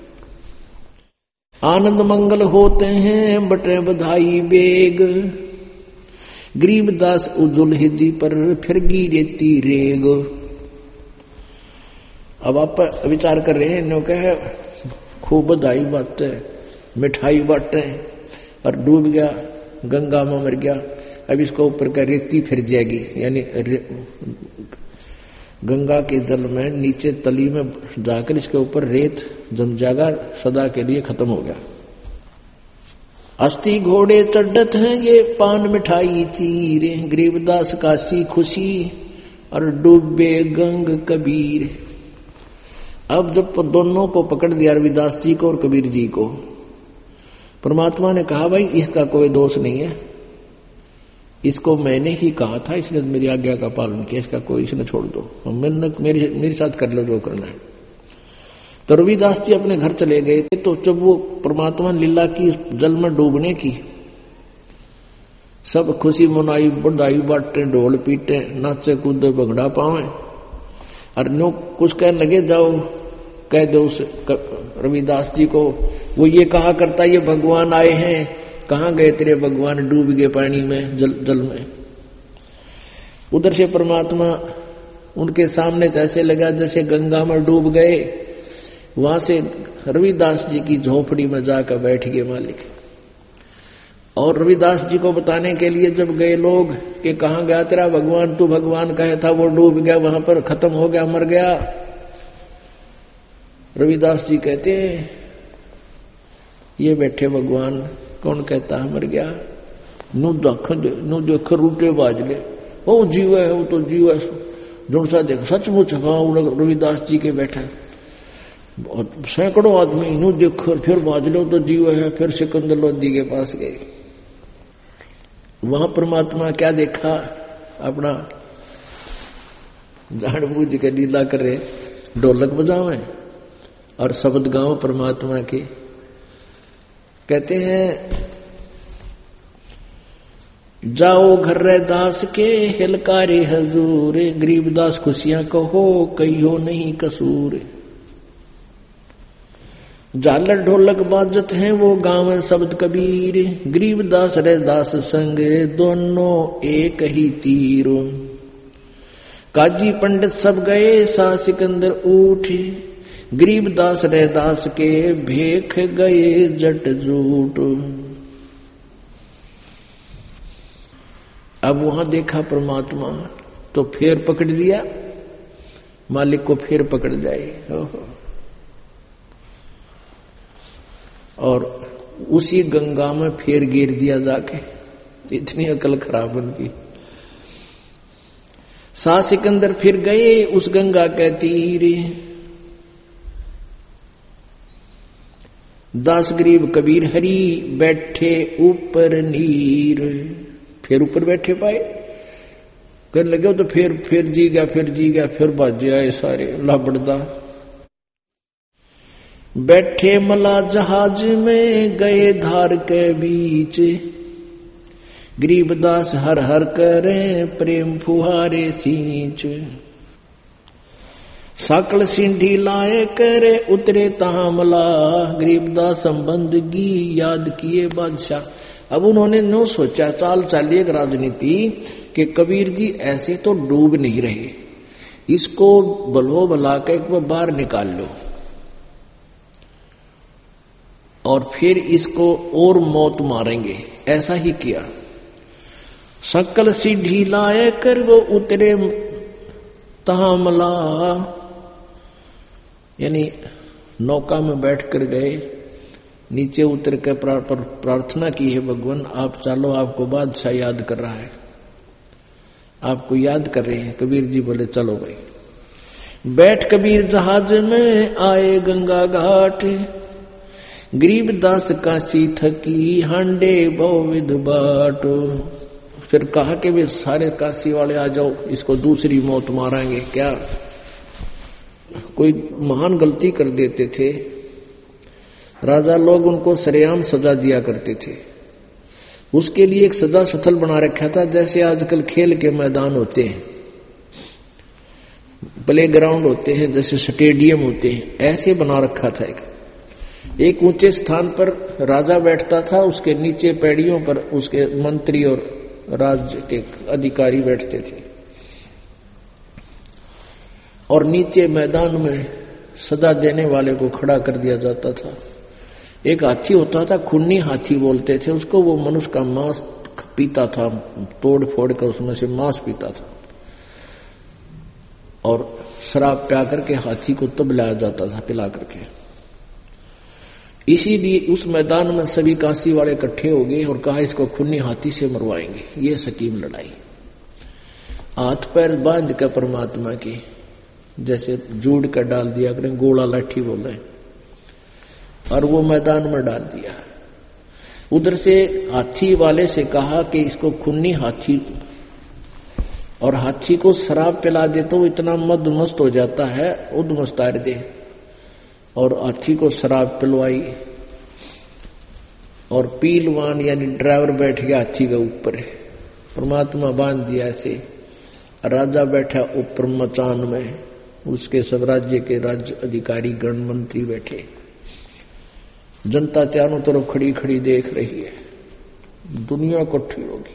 आनंद मंगल होते हैं बटे बधाई बेग, गरीबदास उजुल हिदी पर फिर गिरेती रेग। अब आप विचार कर रहे हैं, नो कहे खूब बधाई बातें, मिठाई बांटे, और डूब गया, गंगा में मर गया। अब इसको ऊपर का रेती फिर जाएगी, यानी गंगा के जल में नीचे तली में जाकर इसके ऊपर रेत जम जाएगा, सदा के लिए खत्म हो गया। अस्थि घोड़े चढ़त हैं ये पान मिठाई चीरे, गरीबदास काशी खुशी और डूबे गंग कबीर। अब जब दोनों को पकड़ दिया, रविदास जी को और कबीर जी को, परमात्मा ने कहा भाई इसका कोई दोष नहीं है, इसको मैंने ही कहा था, इसने मेरी आज्ञा का पालन किया, इसका कोई इसने छोड़ दो, मैंने मेरे मेरे साथ कर लो जो करना है। तो रविदास जी अपने घर चले गए थे। तो जब वो परमात्मा लीला की जल में डूबने की, सब खुशी मनाई, बढ़ाई बाटे, ढोल पीटे, नाचे कूदे, भंगड़ा पावे, और नो कुछ कहने लगे, जाओ कह दो उस रविदास जी को, वो ये कहा करता ये भगवान आए हैं, कहाँ गए तेरे भगवान, डूब गए पानी में, जल जल में। उधर से परमात्मा उनके सामने ऐसे लगा जैसे गंगा में डूब गए। वहां से रविदास जी की झोपड़ी में जाकर बैठ गए मालिक। और रविदास जी को बताने के लिए जब गए लोग कि कहाँ गया तेरा भगवान, तू भगवान कहे था वो डूब गया, वहां पर खत्म हो गया, मर गया। रविदास जी कहते हैं ये बैठे भगवान, कौन कहता है मर गया, नु देख नु देख रूटे बाजले, वो जीव है, वो तो जीव है, जो सा देख सचमुच रविदास जी के बैठा सैकड़ों आदमी, नु देखो फिर बाजलो तो जीव है। फिर सिकंदर लोधी के पास गए, वहां परमात्मा क्या देखा, अपना जानबूझ के लीला करे, ढोलक बजावे और शब्द गाओ परमात्मा के। कहते हैं जाओ घर रे दास के हिलकारे हजूर, गरीबदास खुशियां कहो कहियो नहीं कसूर। झालर ढोलक बाजत हैं वो गाँव शब्द कबीर, गरीबदास रे दास संग दोनों एक ही तीर। काजी पंडित सब गए सा सिकंदर उठे, गरीबदास रे दास के भेख गए जट जूट। अब वहां देखा परमात्मा तो फिर पकड़ लिया, मालिक को फिर पकड़ जाए। और उसी गंगा में फिर गिर दिया जाके, इतनी अकल खराब उनकी। सा सिकंदर फिर गए उस गंगा के तीर, दास गरीब कबीर हरि बैठे ऊपर नीर। फिर ऊपर बैठे पाए, कहने लगे तो फिर फिर जी गया, फिर जी गया, फिर बाजे आए सारे लाबड़दा। बैठे मला जहाज में गए धार के बीच, गरीबदास हर हर करे प्रेम फुहारे सींच। सकल सिंधी लाए करे उतरे तामला, गरीबदास संबंध की याद किए बादशाह। अब उन्होंने नो सोचा, चाल चाली एक राजनीति कि कबीर जी ऐसे तो डूब नहीं रहे, इसको बलो बला के एक बार बाहर निकाल लो और फिर इसको और मौत मारेंगे। ऐसा ही किया। सकल सीढ़ी लाए कर वो उतरे तामला, यानी नौका में बैठ कर गए, नीचे उतर कर प्रार्थना की है, भगवान आप चालो, आपको बादशाह याद कर रहा है, आपको याद कर रहे हैं। कबीर जी बोले चलो भाई। बैठ कबीर जहाज में आए गंगा घाट, गरीबदास काशी थकी हांडे बहुविध बाट। फिर कहा कि वे सारे काशी वाले आ जाओ, इसको दूसरी मौत मारेंगे। क्या कोई महान गलती कर देते थे राजा लोग, उनको सरेआम सजा दिया करते थे। उसके लिए एक सजा स्थल बना रखा था, जैसे आजकल खेल के मैदान होते हैं, प्ले ग्राउंड होते हैं, जैसे स्टेडियम होते हैं, ऐसे बना रखा था। एक एक ऊंचे स्थान पर राजा बैठता था, उसके नीचे पैड़ियों पर उसके मंत्री और राज्य के अधिकारी बैठते थे, और नीचे मैदान में सजा देने वाले को खड़ा कर दिया जाता था। एक हाथी होता था, खूनी हाथी बोलते थे उसको, वो मनुष्य का मांस पीता था, तोड़ फोड़ कर उसमें से मांस पीता था और शराब पिला करके हाथी को तब लाया जाता था पिला करके। इसीलिए उस मैदान में सभी काशी वाले इकट्ठे हो गए और कहा इसको खूनी हाथी से मरवाएंगे। ये सकीम लड़ाई, हाथ पैर बांध कर परमात्मा की जैसे जोड़ कर डाल दिया करें, गोला लाठी बोले, और वो मैदान में डाल दिया। उधर से हाथी वाले से कहा कि इसको खूनी हाथी, और हाथी को शराब पिला दे तो इतना मदमस्त हो जाता है, उद्मस्तार दे, और हाथी को शराब पिलवाई और पीलवान यानी ड्राइवर बैठ गया हाथी के ऊपर, परमात्मा बांध दिया ऐसे, राजा बैठा ऊपर मचान में, उसके सब राज्य के राज्य अधिकारी गण मंत्री बैठे, जनता चारों तरफ खड़ी खड़ी देख रही है, दुनिया इकट्ठी होगी।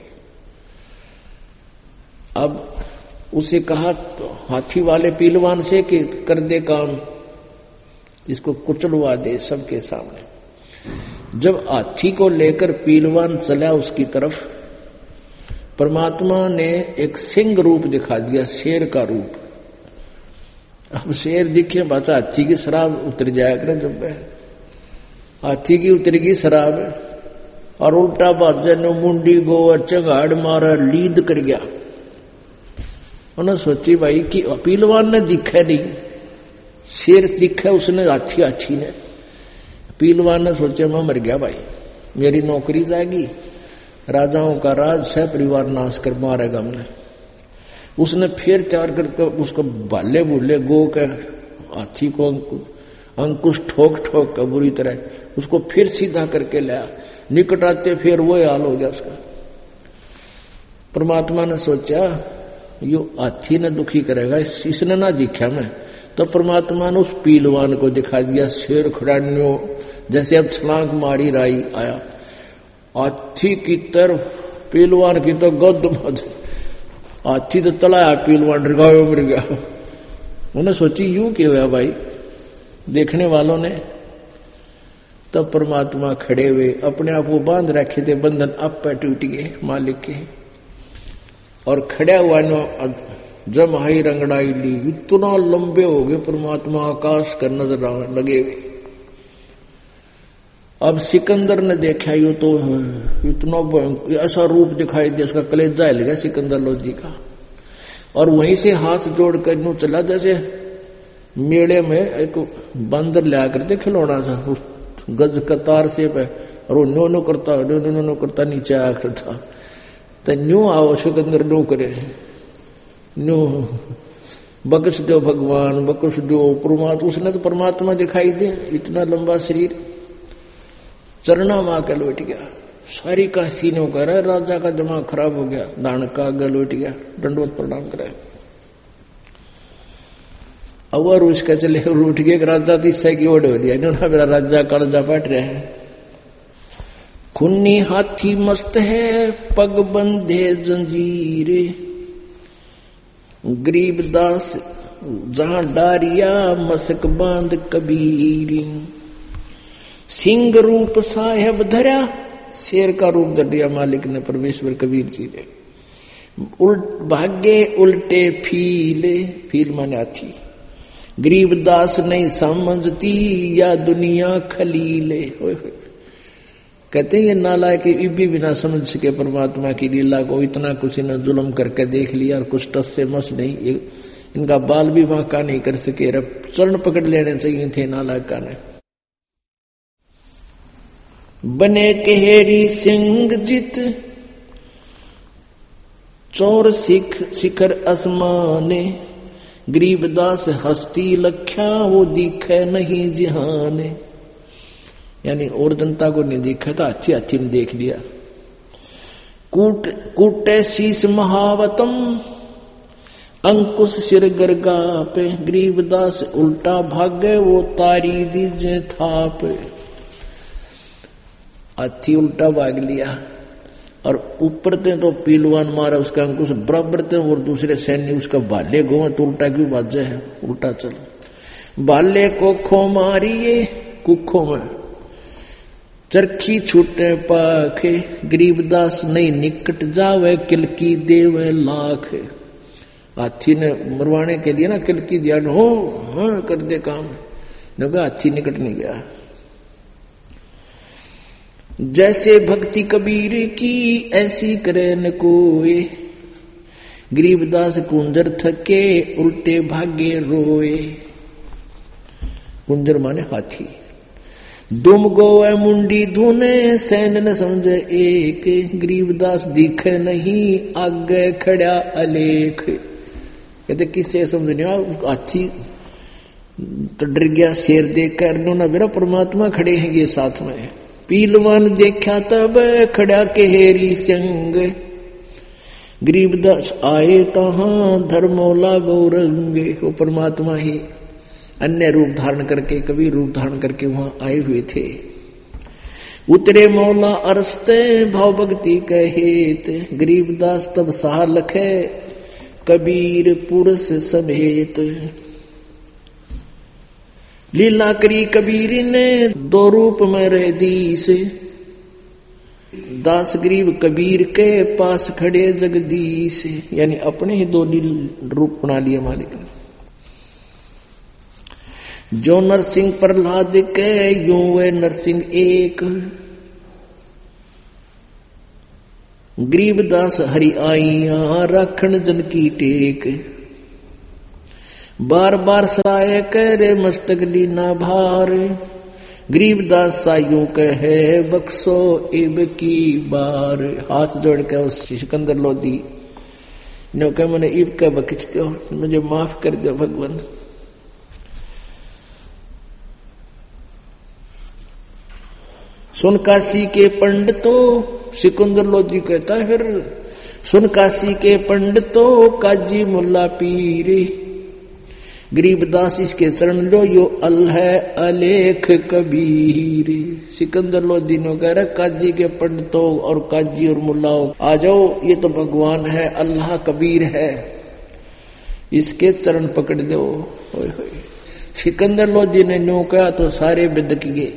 अब उसे कहा तो हाथी वाले पीलवान से कि कर दे काम, इसको कुचलवा दे सबके सामने। जब हाथी को लेकर पीलवान चला उसकी तरफ, परमात्मा ने एक सिंह रूप दिखा दिया, शेर का रूप। अब शेर दिखे बाचा हाथी की शराब उतर जाया करे, जब हाथी की उतरेगी शराब और उल्टा बाजा ने मुंडी गोवर चंगाड़ मारा, लीद कर गया। उन्होंने सोची भाई कि पीलवान ने दिखा नहीं, शेर दिखा उसने, हाथी हाथी ने। पीलवान ने सोचा मैं मर गया भाई, मेरी नौकरी जाएगी, राजाओं का राज सह परिवार नाश कर मारेगा हमने। उसने फिर तैयार करके उसको भाले भूले गो के हाथी को अंकुश ठोक ठोक कर बुरी तरह उसको फिर सीधा करके लाया। निकट आते फिर वो हाल हो गया उसका। परमात्मा ने सोचा यो हाथी ने दुखी करेगा, इसने ना दिखा मैं, तो परमात्मा ने उस पीलवान को दिखा दिया, शेर खड़ान्यो जैसे अब छलांग मारी राई आया हाथी की तरफ, पीलवान की तो गद मद, हाथी तो तलाया, पीलवान डरगायो मर गया। उन्हें सोची यूं क्यों हुआ भाई देखने वालों ने। तब परमात्मा खड़े हुए, अपने आप वो बांध रखे थे बंधन, अब पे टूट गए मालिक के, और खड़ा हुआ नो जम हाई रंगड़ाई ली, इतना लंबे हो गए परमात्मा आकाश कर नजर लगे हुए। अब सिकंदर ने देखा यू तो इतना ऐसा रूप दिखाई दिया, उसका कलेजा हिल गया सिकंदर लोधी का, और वहीं से हाथ जोड़कर यूं चला जैसे मेले में एक बंदर लिया करते खिलौना था, गज कतार से पे, और वो नो नो करता नो नो नो करता नीचे आया करता, तो न्यू आओ सिकंदर नो करे, न्यू बख्श दो भगवान, बख्श दो परमात्मा। उसने तो परमात्मा दिखाई दे, इतना लंबा शरीर, चरना मां का लौट गया। सारी का सीनों कह रहा है राजा का दिमाग खराब हो गया, दान का आगे लौट गया, दंडवत प्रणाम करे। और उसका चले उठ गए, राजा तीसरा की ओढ़ हो दिया, इन्होंने मेरा राजा कर्जा पट रहे हैं। खुन्नी हाथी मस्त है, पग बंधे जंजीरे, गरीबदास जहां डारिया मसक बांध कबीर, सिंह रूप साहेब धरा, शेर का रूप धर दिया मालिक ने परमेश्वर कबीर जी ने। उल्ट भाग्य उल्टे फीले, फील माने हाथी, गरीबदास नहीं समझती या दुनिया खलीले। कहते हैं ये नालायक इब्बी भी ना समझ सके परमात्मा की लीला को, इतना कुछ इन्हें जुल्म करके देख लिया और कुछ टस से मस नहीं, ये इनका बाल भी वाका नहीं कर सके, चरण पकड़ लेने चाहिए थे नालायका ने। बने केहरी सिंह जित चोर सिख शिखर आसमाने, गरीबदास हस्ती लख्या वो दिखे नहीं जिहाने। यानी और जनता को नहीं देखा था, अच्छी अच्छी ने देख लिया। कूट कूटे शीस महावतम, अंकुश सिर गरगा पे, गरीबदास उल्टा भागे वो तारी दीजे थाप। अच्छी उल्टा भाग लिया और ऊपर ते तो पीलवान मारा उसका अंकुश बराबर थे, और दूसरे सैन्य उसका भाले घूमे तो उल्टा क्यों बाजे है, उल्टा चल। भाले को खो मारिए कुखों में, चरखी छूटे पाखे, गरीबदास नहीं निकट जावे, किलकी देवे लाख। हाथी ने मरवाने के लिए ना किलकी दिया, हो हाँ कर दे काम, न हाथी निकट नहीं गया। जैसे भक्ति कबीर की ऐसी करे न कोई, गरीबदास कुंजर थके उल्टे भागे रोए। कुंजर माने हाथी। दुम गोवे मुंडी धुने, सैन न समझे एक, गरीबदास दिखे नहीं आगे खड़ा अलेख। कहते किससे समझने, हाथी तो डर गया, शेर देख कर ना मेरा परमात्मा खड़े हैं ये साथ में। पीलवान देखा तब खड़ा के हेरी संग, गरीबदास आए तहां धर्मौला गौरंगे। वो परमात्मा ही अन्य रूप धारण करके, कभी रूप धारण करके वहां आए हुए थे। उतरे मौला अरसते भाव भक्ति कहेत, गरीबदास तब साह लखे कबीर पुरुष समेत। लीला करी कबीर ने दो रूप में रह दीस, दास गरीब कबीर के पास खड़े जगदीश। यानी अपने ही दो लील रूप बना लिए मालिक ने। जो नरसिंह प्रहलाद के यूं वे नरसिंह एक, गरीबदास हरि आइया राखण जन की टेक। बार बार सराय करे मस्तक लीना भार, गरीबदास साइयों कहे बक्सो इब की बार। हाथ जोड़ के उस सिकंदर लोधी ने कहा मैंने इब का बखिचते हो, मुझे माफ कर दो भगवान। सुन काशी के पंडितों, सिकंदर लोधी कहता है फिर, सुन काशी के पंडितों काजी मुल्ला पीर, गरीबदास इसके चरण लो यो अल है अलेख कबीर। सिकंदर लोधी ने कह रहा काजी के पंडितों और काजी और मुल्लाओं आ जाओ, ये तो भगवान है, अल्लाह कबीर है, इसके चरण पकड़ दो। सिकंदर लोधी ने न्यू कहा तो सारे बिदक गए।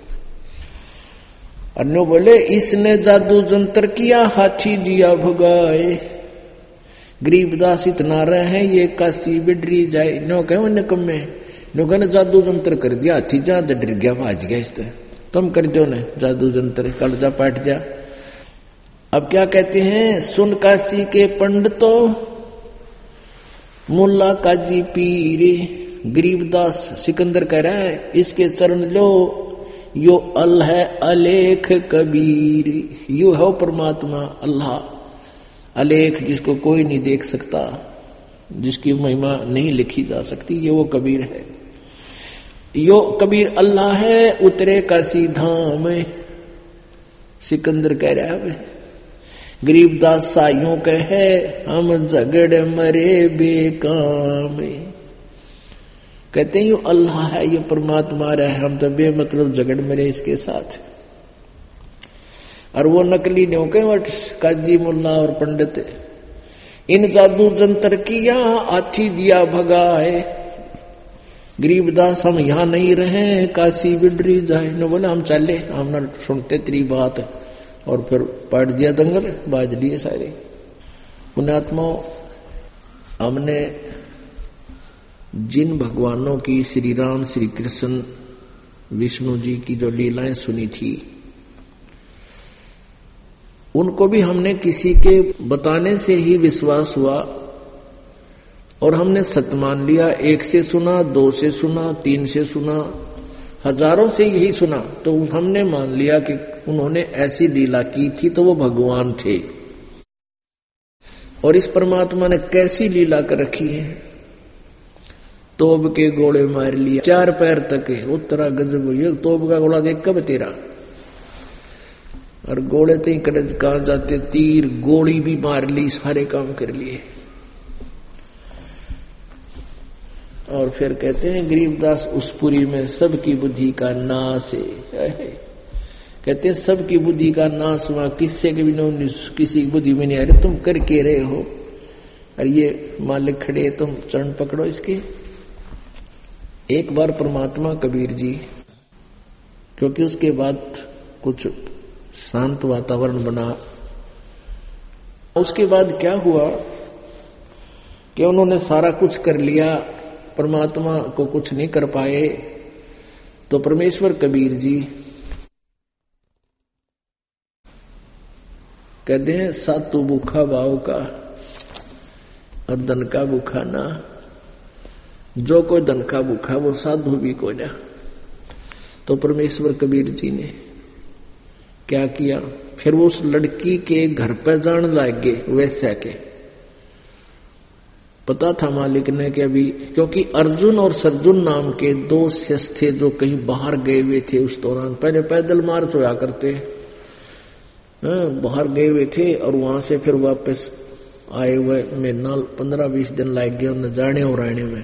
अन्नो बोले इसने जादू जंतर किया, हाथी दिया भगाए, गरीबदास इतना रहे ये काशी बिडरी जाए। नो कहे निकम्मे, नो कहने जादू जंतर कर दिया, हाथी जा डर गया भाज गया। इस तरह तुम कर दो ने जादू जंतर, कल जा पाट जा। अब क्या कहते हैं, सुन काशी के पंडितों मुल्ला काजी पीर, गरीबदास सिकंदर कह रहा है इसके चरण लो यो अल है अलेख कबीर। यू है परमात्मा अल्लाह अलेख, जिसको कोई नहीं देख सकता, जिसकी महिमा नहीं लिखी जा सकती, ये वो कबीर है। यो कबीर अल्लाह है उतरे काशी धाम। सिकंदर कह रहा है गरीबदास साइयों कहे हम झगड़ मरे बेकाम। कहते हैं यो अल्लाह है, ये परमात्मा रहे, हम तो बेमतलब झगड़ मरे इसके साथ। और वो नकली न्यों के वट काजी मुल्ला और पंडित, इन जादू जंतर किया हाथी दिया भगाए, गरीबदास हम यहां नहीं रहे काशी बिडरी जाए। न बोले हम चले, हम न सुनते तेरी बात, और फिर पाट दिया दंगल, बाज लिए सारे। पुण्यात्मा, हमने जिन भगवानों की, श्री राम, श्री कृष्ण, विष्णु जी की जो लीलाएं सुनी थी, उनको भी हमने किसी के बताने से ही विश्वास हुआ और हमने सत्य मान लिया। एक से सुना, दो से सुना, तीन से सुना, हजारों से यही सुना, तो हमने मान लिया कि उन्होंने ऐसी लीला की थी तो वो भगवान थे। और इस परमात्मा ने कैसी लीला कर रखी है, तोब के गोले मार लिया चार पैर तक, उत्तरा गजब। ये तोब का गोला देख कब तेरा, और गोले तो कहां जाते, तीर गोली भी मार ली, सारे काम कर लिए। और फिर कहते हैं गरीबदास उस पुरी में सबकी बुद्धि का नाश है। कहते हैं सबकी बुद्धि का नाश हुआ, किससे के भी किसी की बुद्धि में नहीं आ रही, तुम कर के रहे हो, और ये मालिक खड़े, तुम चरण पकड़ो इसके। एक बार परमात्मा कबीर जी, क्योंकि उसके बाद कुछ शांत वातावरण बना। उसके बाद क्या हुआ कि उन्होंने सारा कुछ कर लिया, परमात्मा को कुछ नहीं कर पाए। तो परमेश्वर कबीर जी कहते हैं सातु भूखा भाव का और धन का भूखा ना, जो कोई धन का भूखा वो साधु भी को जा। तो परमेश्वर कबीर जी ने क्या किया, फिर वो उस लड़की के घर पे जाने लग गए वैश्या के। पता था मालिक ने कि अभी, क्योंकि अर्जुन और सर्जुन नाम के दो शिष्य थे जो कहीं बाहर गए हुए थे उस दौरान। पहले पैदल मार्च होया करते, बाहर गए हुए थे और वहां से फिर वापस आए हुए महीना पंद्रह बीस दिन लग गए उन्हें जाने और आने में।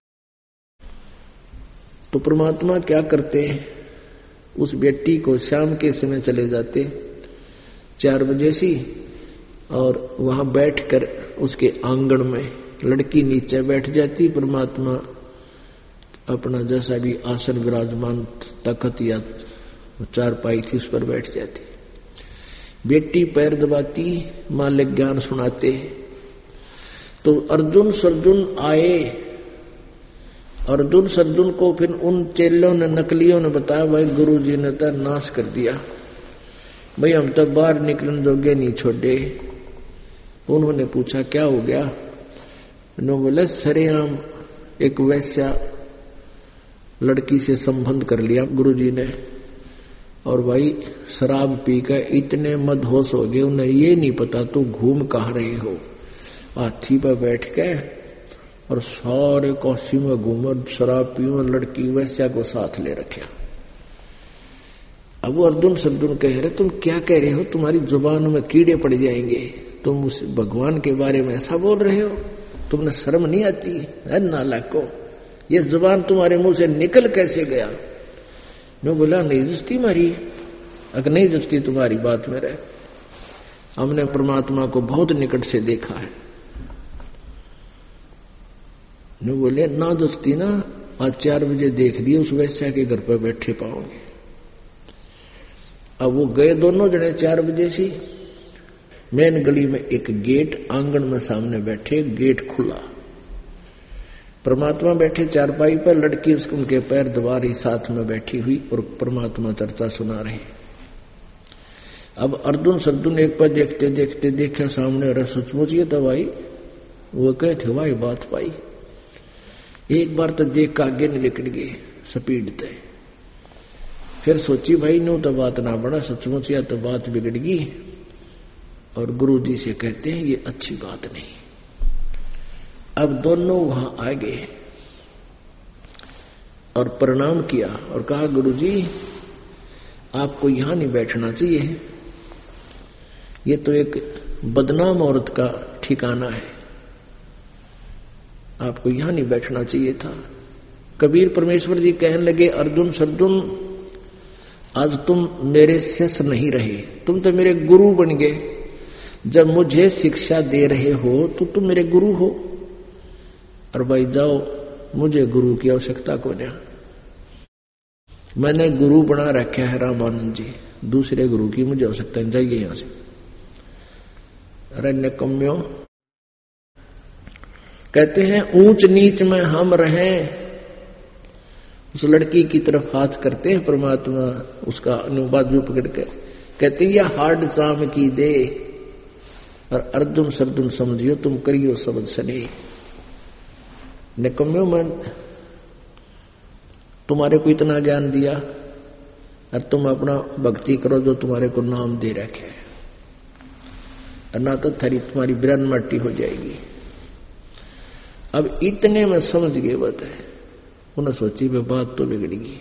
तो परमात्मा क्या करते, उस बेटी को शाम के समय चले जाते चार बजे सी, और वहां बैठकर उसके आंगन में लड़की नीचे बैठ जाती, परमात्मा अपना जैसा भी आसन विराजमान तख्त या चारपाई थी उस पर बैठ जाती। बेटी पैर दबाती, मालिक ज्ञान सुनाते। तो अर्जुन सर्जुन आए। अर्जुन सर्जुन को फिर उन चेलों ने, नकलियों ने बताया, भाई गुरु जी ने तो नाश कर दिया, भाई हम तो बाहर निकलने जोगे नहीं छोड़े। उन्होंने पूछा क्या हो गया? उन्होंने बोले सरेआम एक वैश्या लड़की से संबंध कर लिया गुरु जी ने, और भाई शराब पी कर इतने मदहोश हो गए उन्हें ये नहीं पता तो घूम कहाँ रहे हो। हाथी पर बैठ के और सारे काशी में घूमर शराब पियो, लड़की वैश्या को साथ ले रखा। अब वो अर्जुन सर्जुन कह रहे तुम क्या कह रहे हो, तुम्हारी जुबान में कीड़े पड़ जाएंगे, तुम उस भगवान के बारे में ऐसा बोल रहे हो, तुमने शर्म नहीं आती है नालायको, ये जुबान तुम्हारे मुंह से निकल कैसे गया? मैं बोला नहीं जुस्ती मारी, अगर नहीं जुस्ती तुम्हारी बात में रहे, हमने परमात्मा को बहुत निकट से देखा है। मैं बोले ना जुस्ती ना, आज चार बजे देख लिए उस वैश्या के घर पर बैठे पाओगे। अब वो गए दोनों जने चार बजे सी, मेन गली में एक गेट, आंगन में सामने बैठे, गेट खुला, परमात्मा बैठे चारपाई पर, लड़की उसके उनके पैर दबा रही साथ में बैठी हुई और परमात्मा चर्चा सुना रही। अब अर्जुन सर्जुन एक पर देखते देखते देखा सामने, अरे सचमुच ये तो भाई वो कहे थे भाई बात पाई। एक बार तो देख का आगे निकल गए स्पीड थे, फिर सोची भाई नो तो बात ना बड़ा, सचमुच या तो बात बिगड़ गई। और गुरु जी से कहते हैं ये अच्छी बात नहीं। अब दोनों वहां आ गए और प्रणाम किया और कहा गुरु जी आपको यहां नहीं बैठना चाहिए, ये तो एक बदनाम औरत का ठिकाना है, आपको यहां नहीं बैठना चाहिए था। कबीर परमेश्वर जी कहने लगे अर्जुन सर्जुन आज तुम मेरे शिष्य नहीं रहे, तुम तो मेरे गुरु बन गए। जब मुझे शिक्षा दे रहे हो तो तुम मेरे गुरु हो, और भाई जाओ, मुझे गुरु की आवश्यकता को नहीं, मैंने गुरु बना रखा है रामानंद जी, दूसरे गुरु की मुझे आवश्यकता नहीं, जाइए यहां से। अरे निकम्यो, कहते हैं ऊंच नीच में हम रहें। उस लड़की की तरफ हाथ करते हैं परमात्मा, उसका अनुबाजू पकड़ के कहते हैं ये हार्ड चाम की दे, और अर्जुन सर्जुन समझियो तुम करियो समझ सने। निकम्यो मन तुम्हारे को इतना ज्ञान दिया और तुम अपना भक्ति करो जो तुम्हारे को नाम दे रखे, और ना तो थरी तुम्हारी बिरन मट्टी हो जाएगी। अब इतने में समझ गए बात है, उन्हें सोची वे बात तो बिगड़ेगी।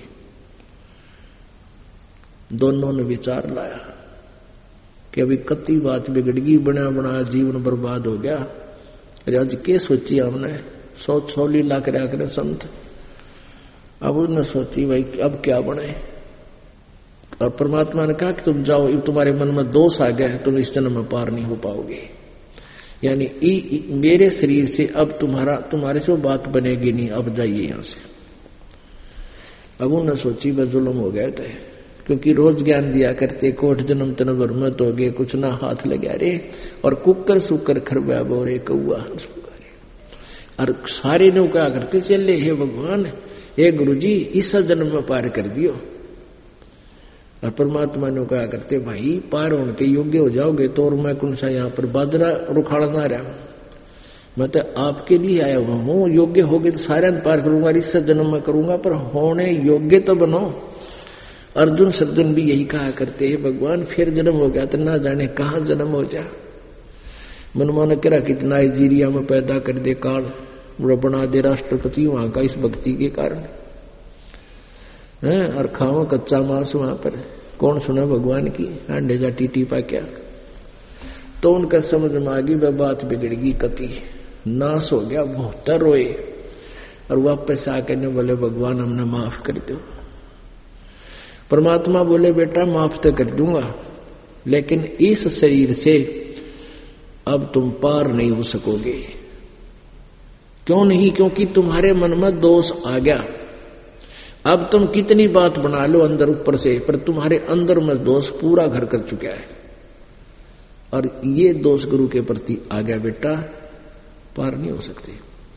दोनों ने विचार लाया कि अभी कति बात बिगड़गी, बना बना जीवन बर्बाद हो गया। अरे आज के सोची हमने, सौ सौ लीला करा करे संत। अब उन्होंने सोची भाई अब क्या बने, और परमात्मा ने कहा कि तुम जाओ, तुम्हारे मन में दोष आ गया है, तुम इस जन्म में पार नहीं हो पाओगे, यानी ई, ई, मेरे शरीर से अब तुम्हारा तुम्हारे से बात बनेगी नहीं, अब जाइए यहां से। अब उन्होंने सोची वह जुल्म हो गया थे, क्योंकि रोज ज्ञान दिया करते, कोट जन्म तन भरमत हो गए, कुछ ना हाथ लगा रे, और कुकर सुकर खरबा बोरे कौआ। और सारे ने क्या करते चले, हे भगवान, हे गुरु जी, इस जन्म में पार कर दियो। और परमात्मा ने क्या करते, भाई पार होने के योग्य हो जाओगे तो, और मैं कौन सा यहाँ पर बाजरा रुखाड़ना रहा, मैं तो आपके लिए आया हुआ हूँ। योग्य होगे तो सारे पार करूंगा, इस जन्म में करूंगा, पर होने योग्य तो बनो। अर्जुन सज्जन भी यही कहा करते हैं, भगवान फिर जन्म हो गया तो ना जाने कहाँ जन्म हो जा। मनमान करा कि नाइजीरिया में पैदा कर दे काल, बना दे राष्ट्रपति वहां का इस भक्ति के कारण है, और खाओ कच्चा मांस वहां पर। कौन सुना भगवान की, अंडे जा टीटी पा क्या। तो उनका समझ में आ गई, वह बात बिगड़गी, कति नाश हो गया, बहुत रोए। और वापस आके ने बोले, भगवान हमने माफ कर दो। परमात्मा बोले, बेटा माफ तो कर दूंगा, लेकिन इस शरीर से अब तुम पार नहीं हो सकोगे। क्यों नहीं? क्योंकि तुम्हारे मन में दोष आ गया। अब तुम कितनी बात बना लो अंदर ऊपर से, पर तुम्हारे अंदर में दोष पूरा घर कर चुका है, और ये दोष गुरु के प्रति आ गया बेटा, पार नहीं हो सकते।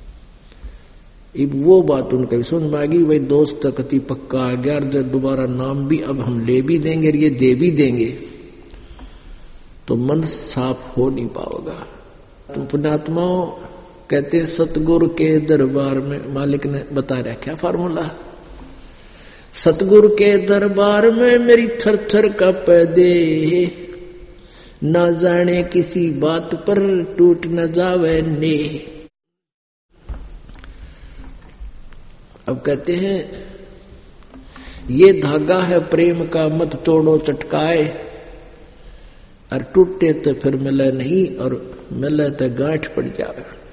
अब वो बात उनका समझ में आ गई, वही दोस्त कति पक्का आ गया, जब दोबारा नाम भी अब हम ले भी देंगे, ये दे भी देंगे, तो मन साफ हो नहीं पाएगा। तो पुण्यात्माओं कहते सतगुरु के दरबार में, मालिक ने बता रहा क्या फार्मूला, सतगुरु के दरबार में मेरी थर थर कांपे दे, ना जाने किसी बात पर टूट न जावे ने। अब कहते हैं ये धागा है प्रेम का, मत तोड़ो चटकाए, और टूटे तो फिर मिले नहीं, और मिले तो गांठ पड़ जावे।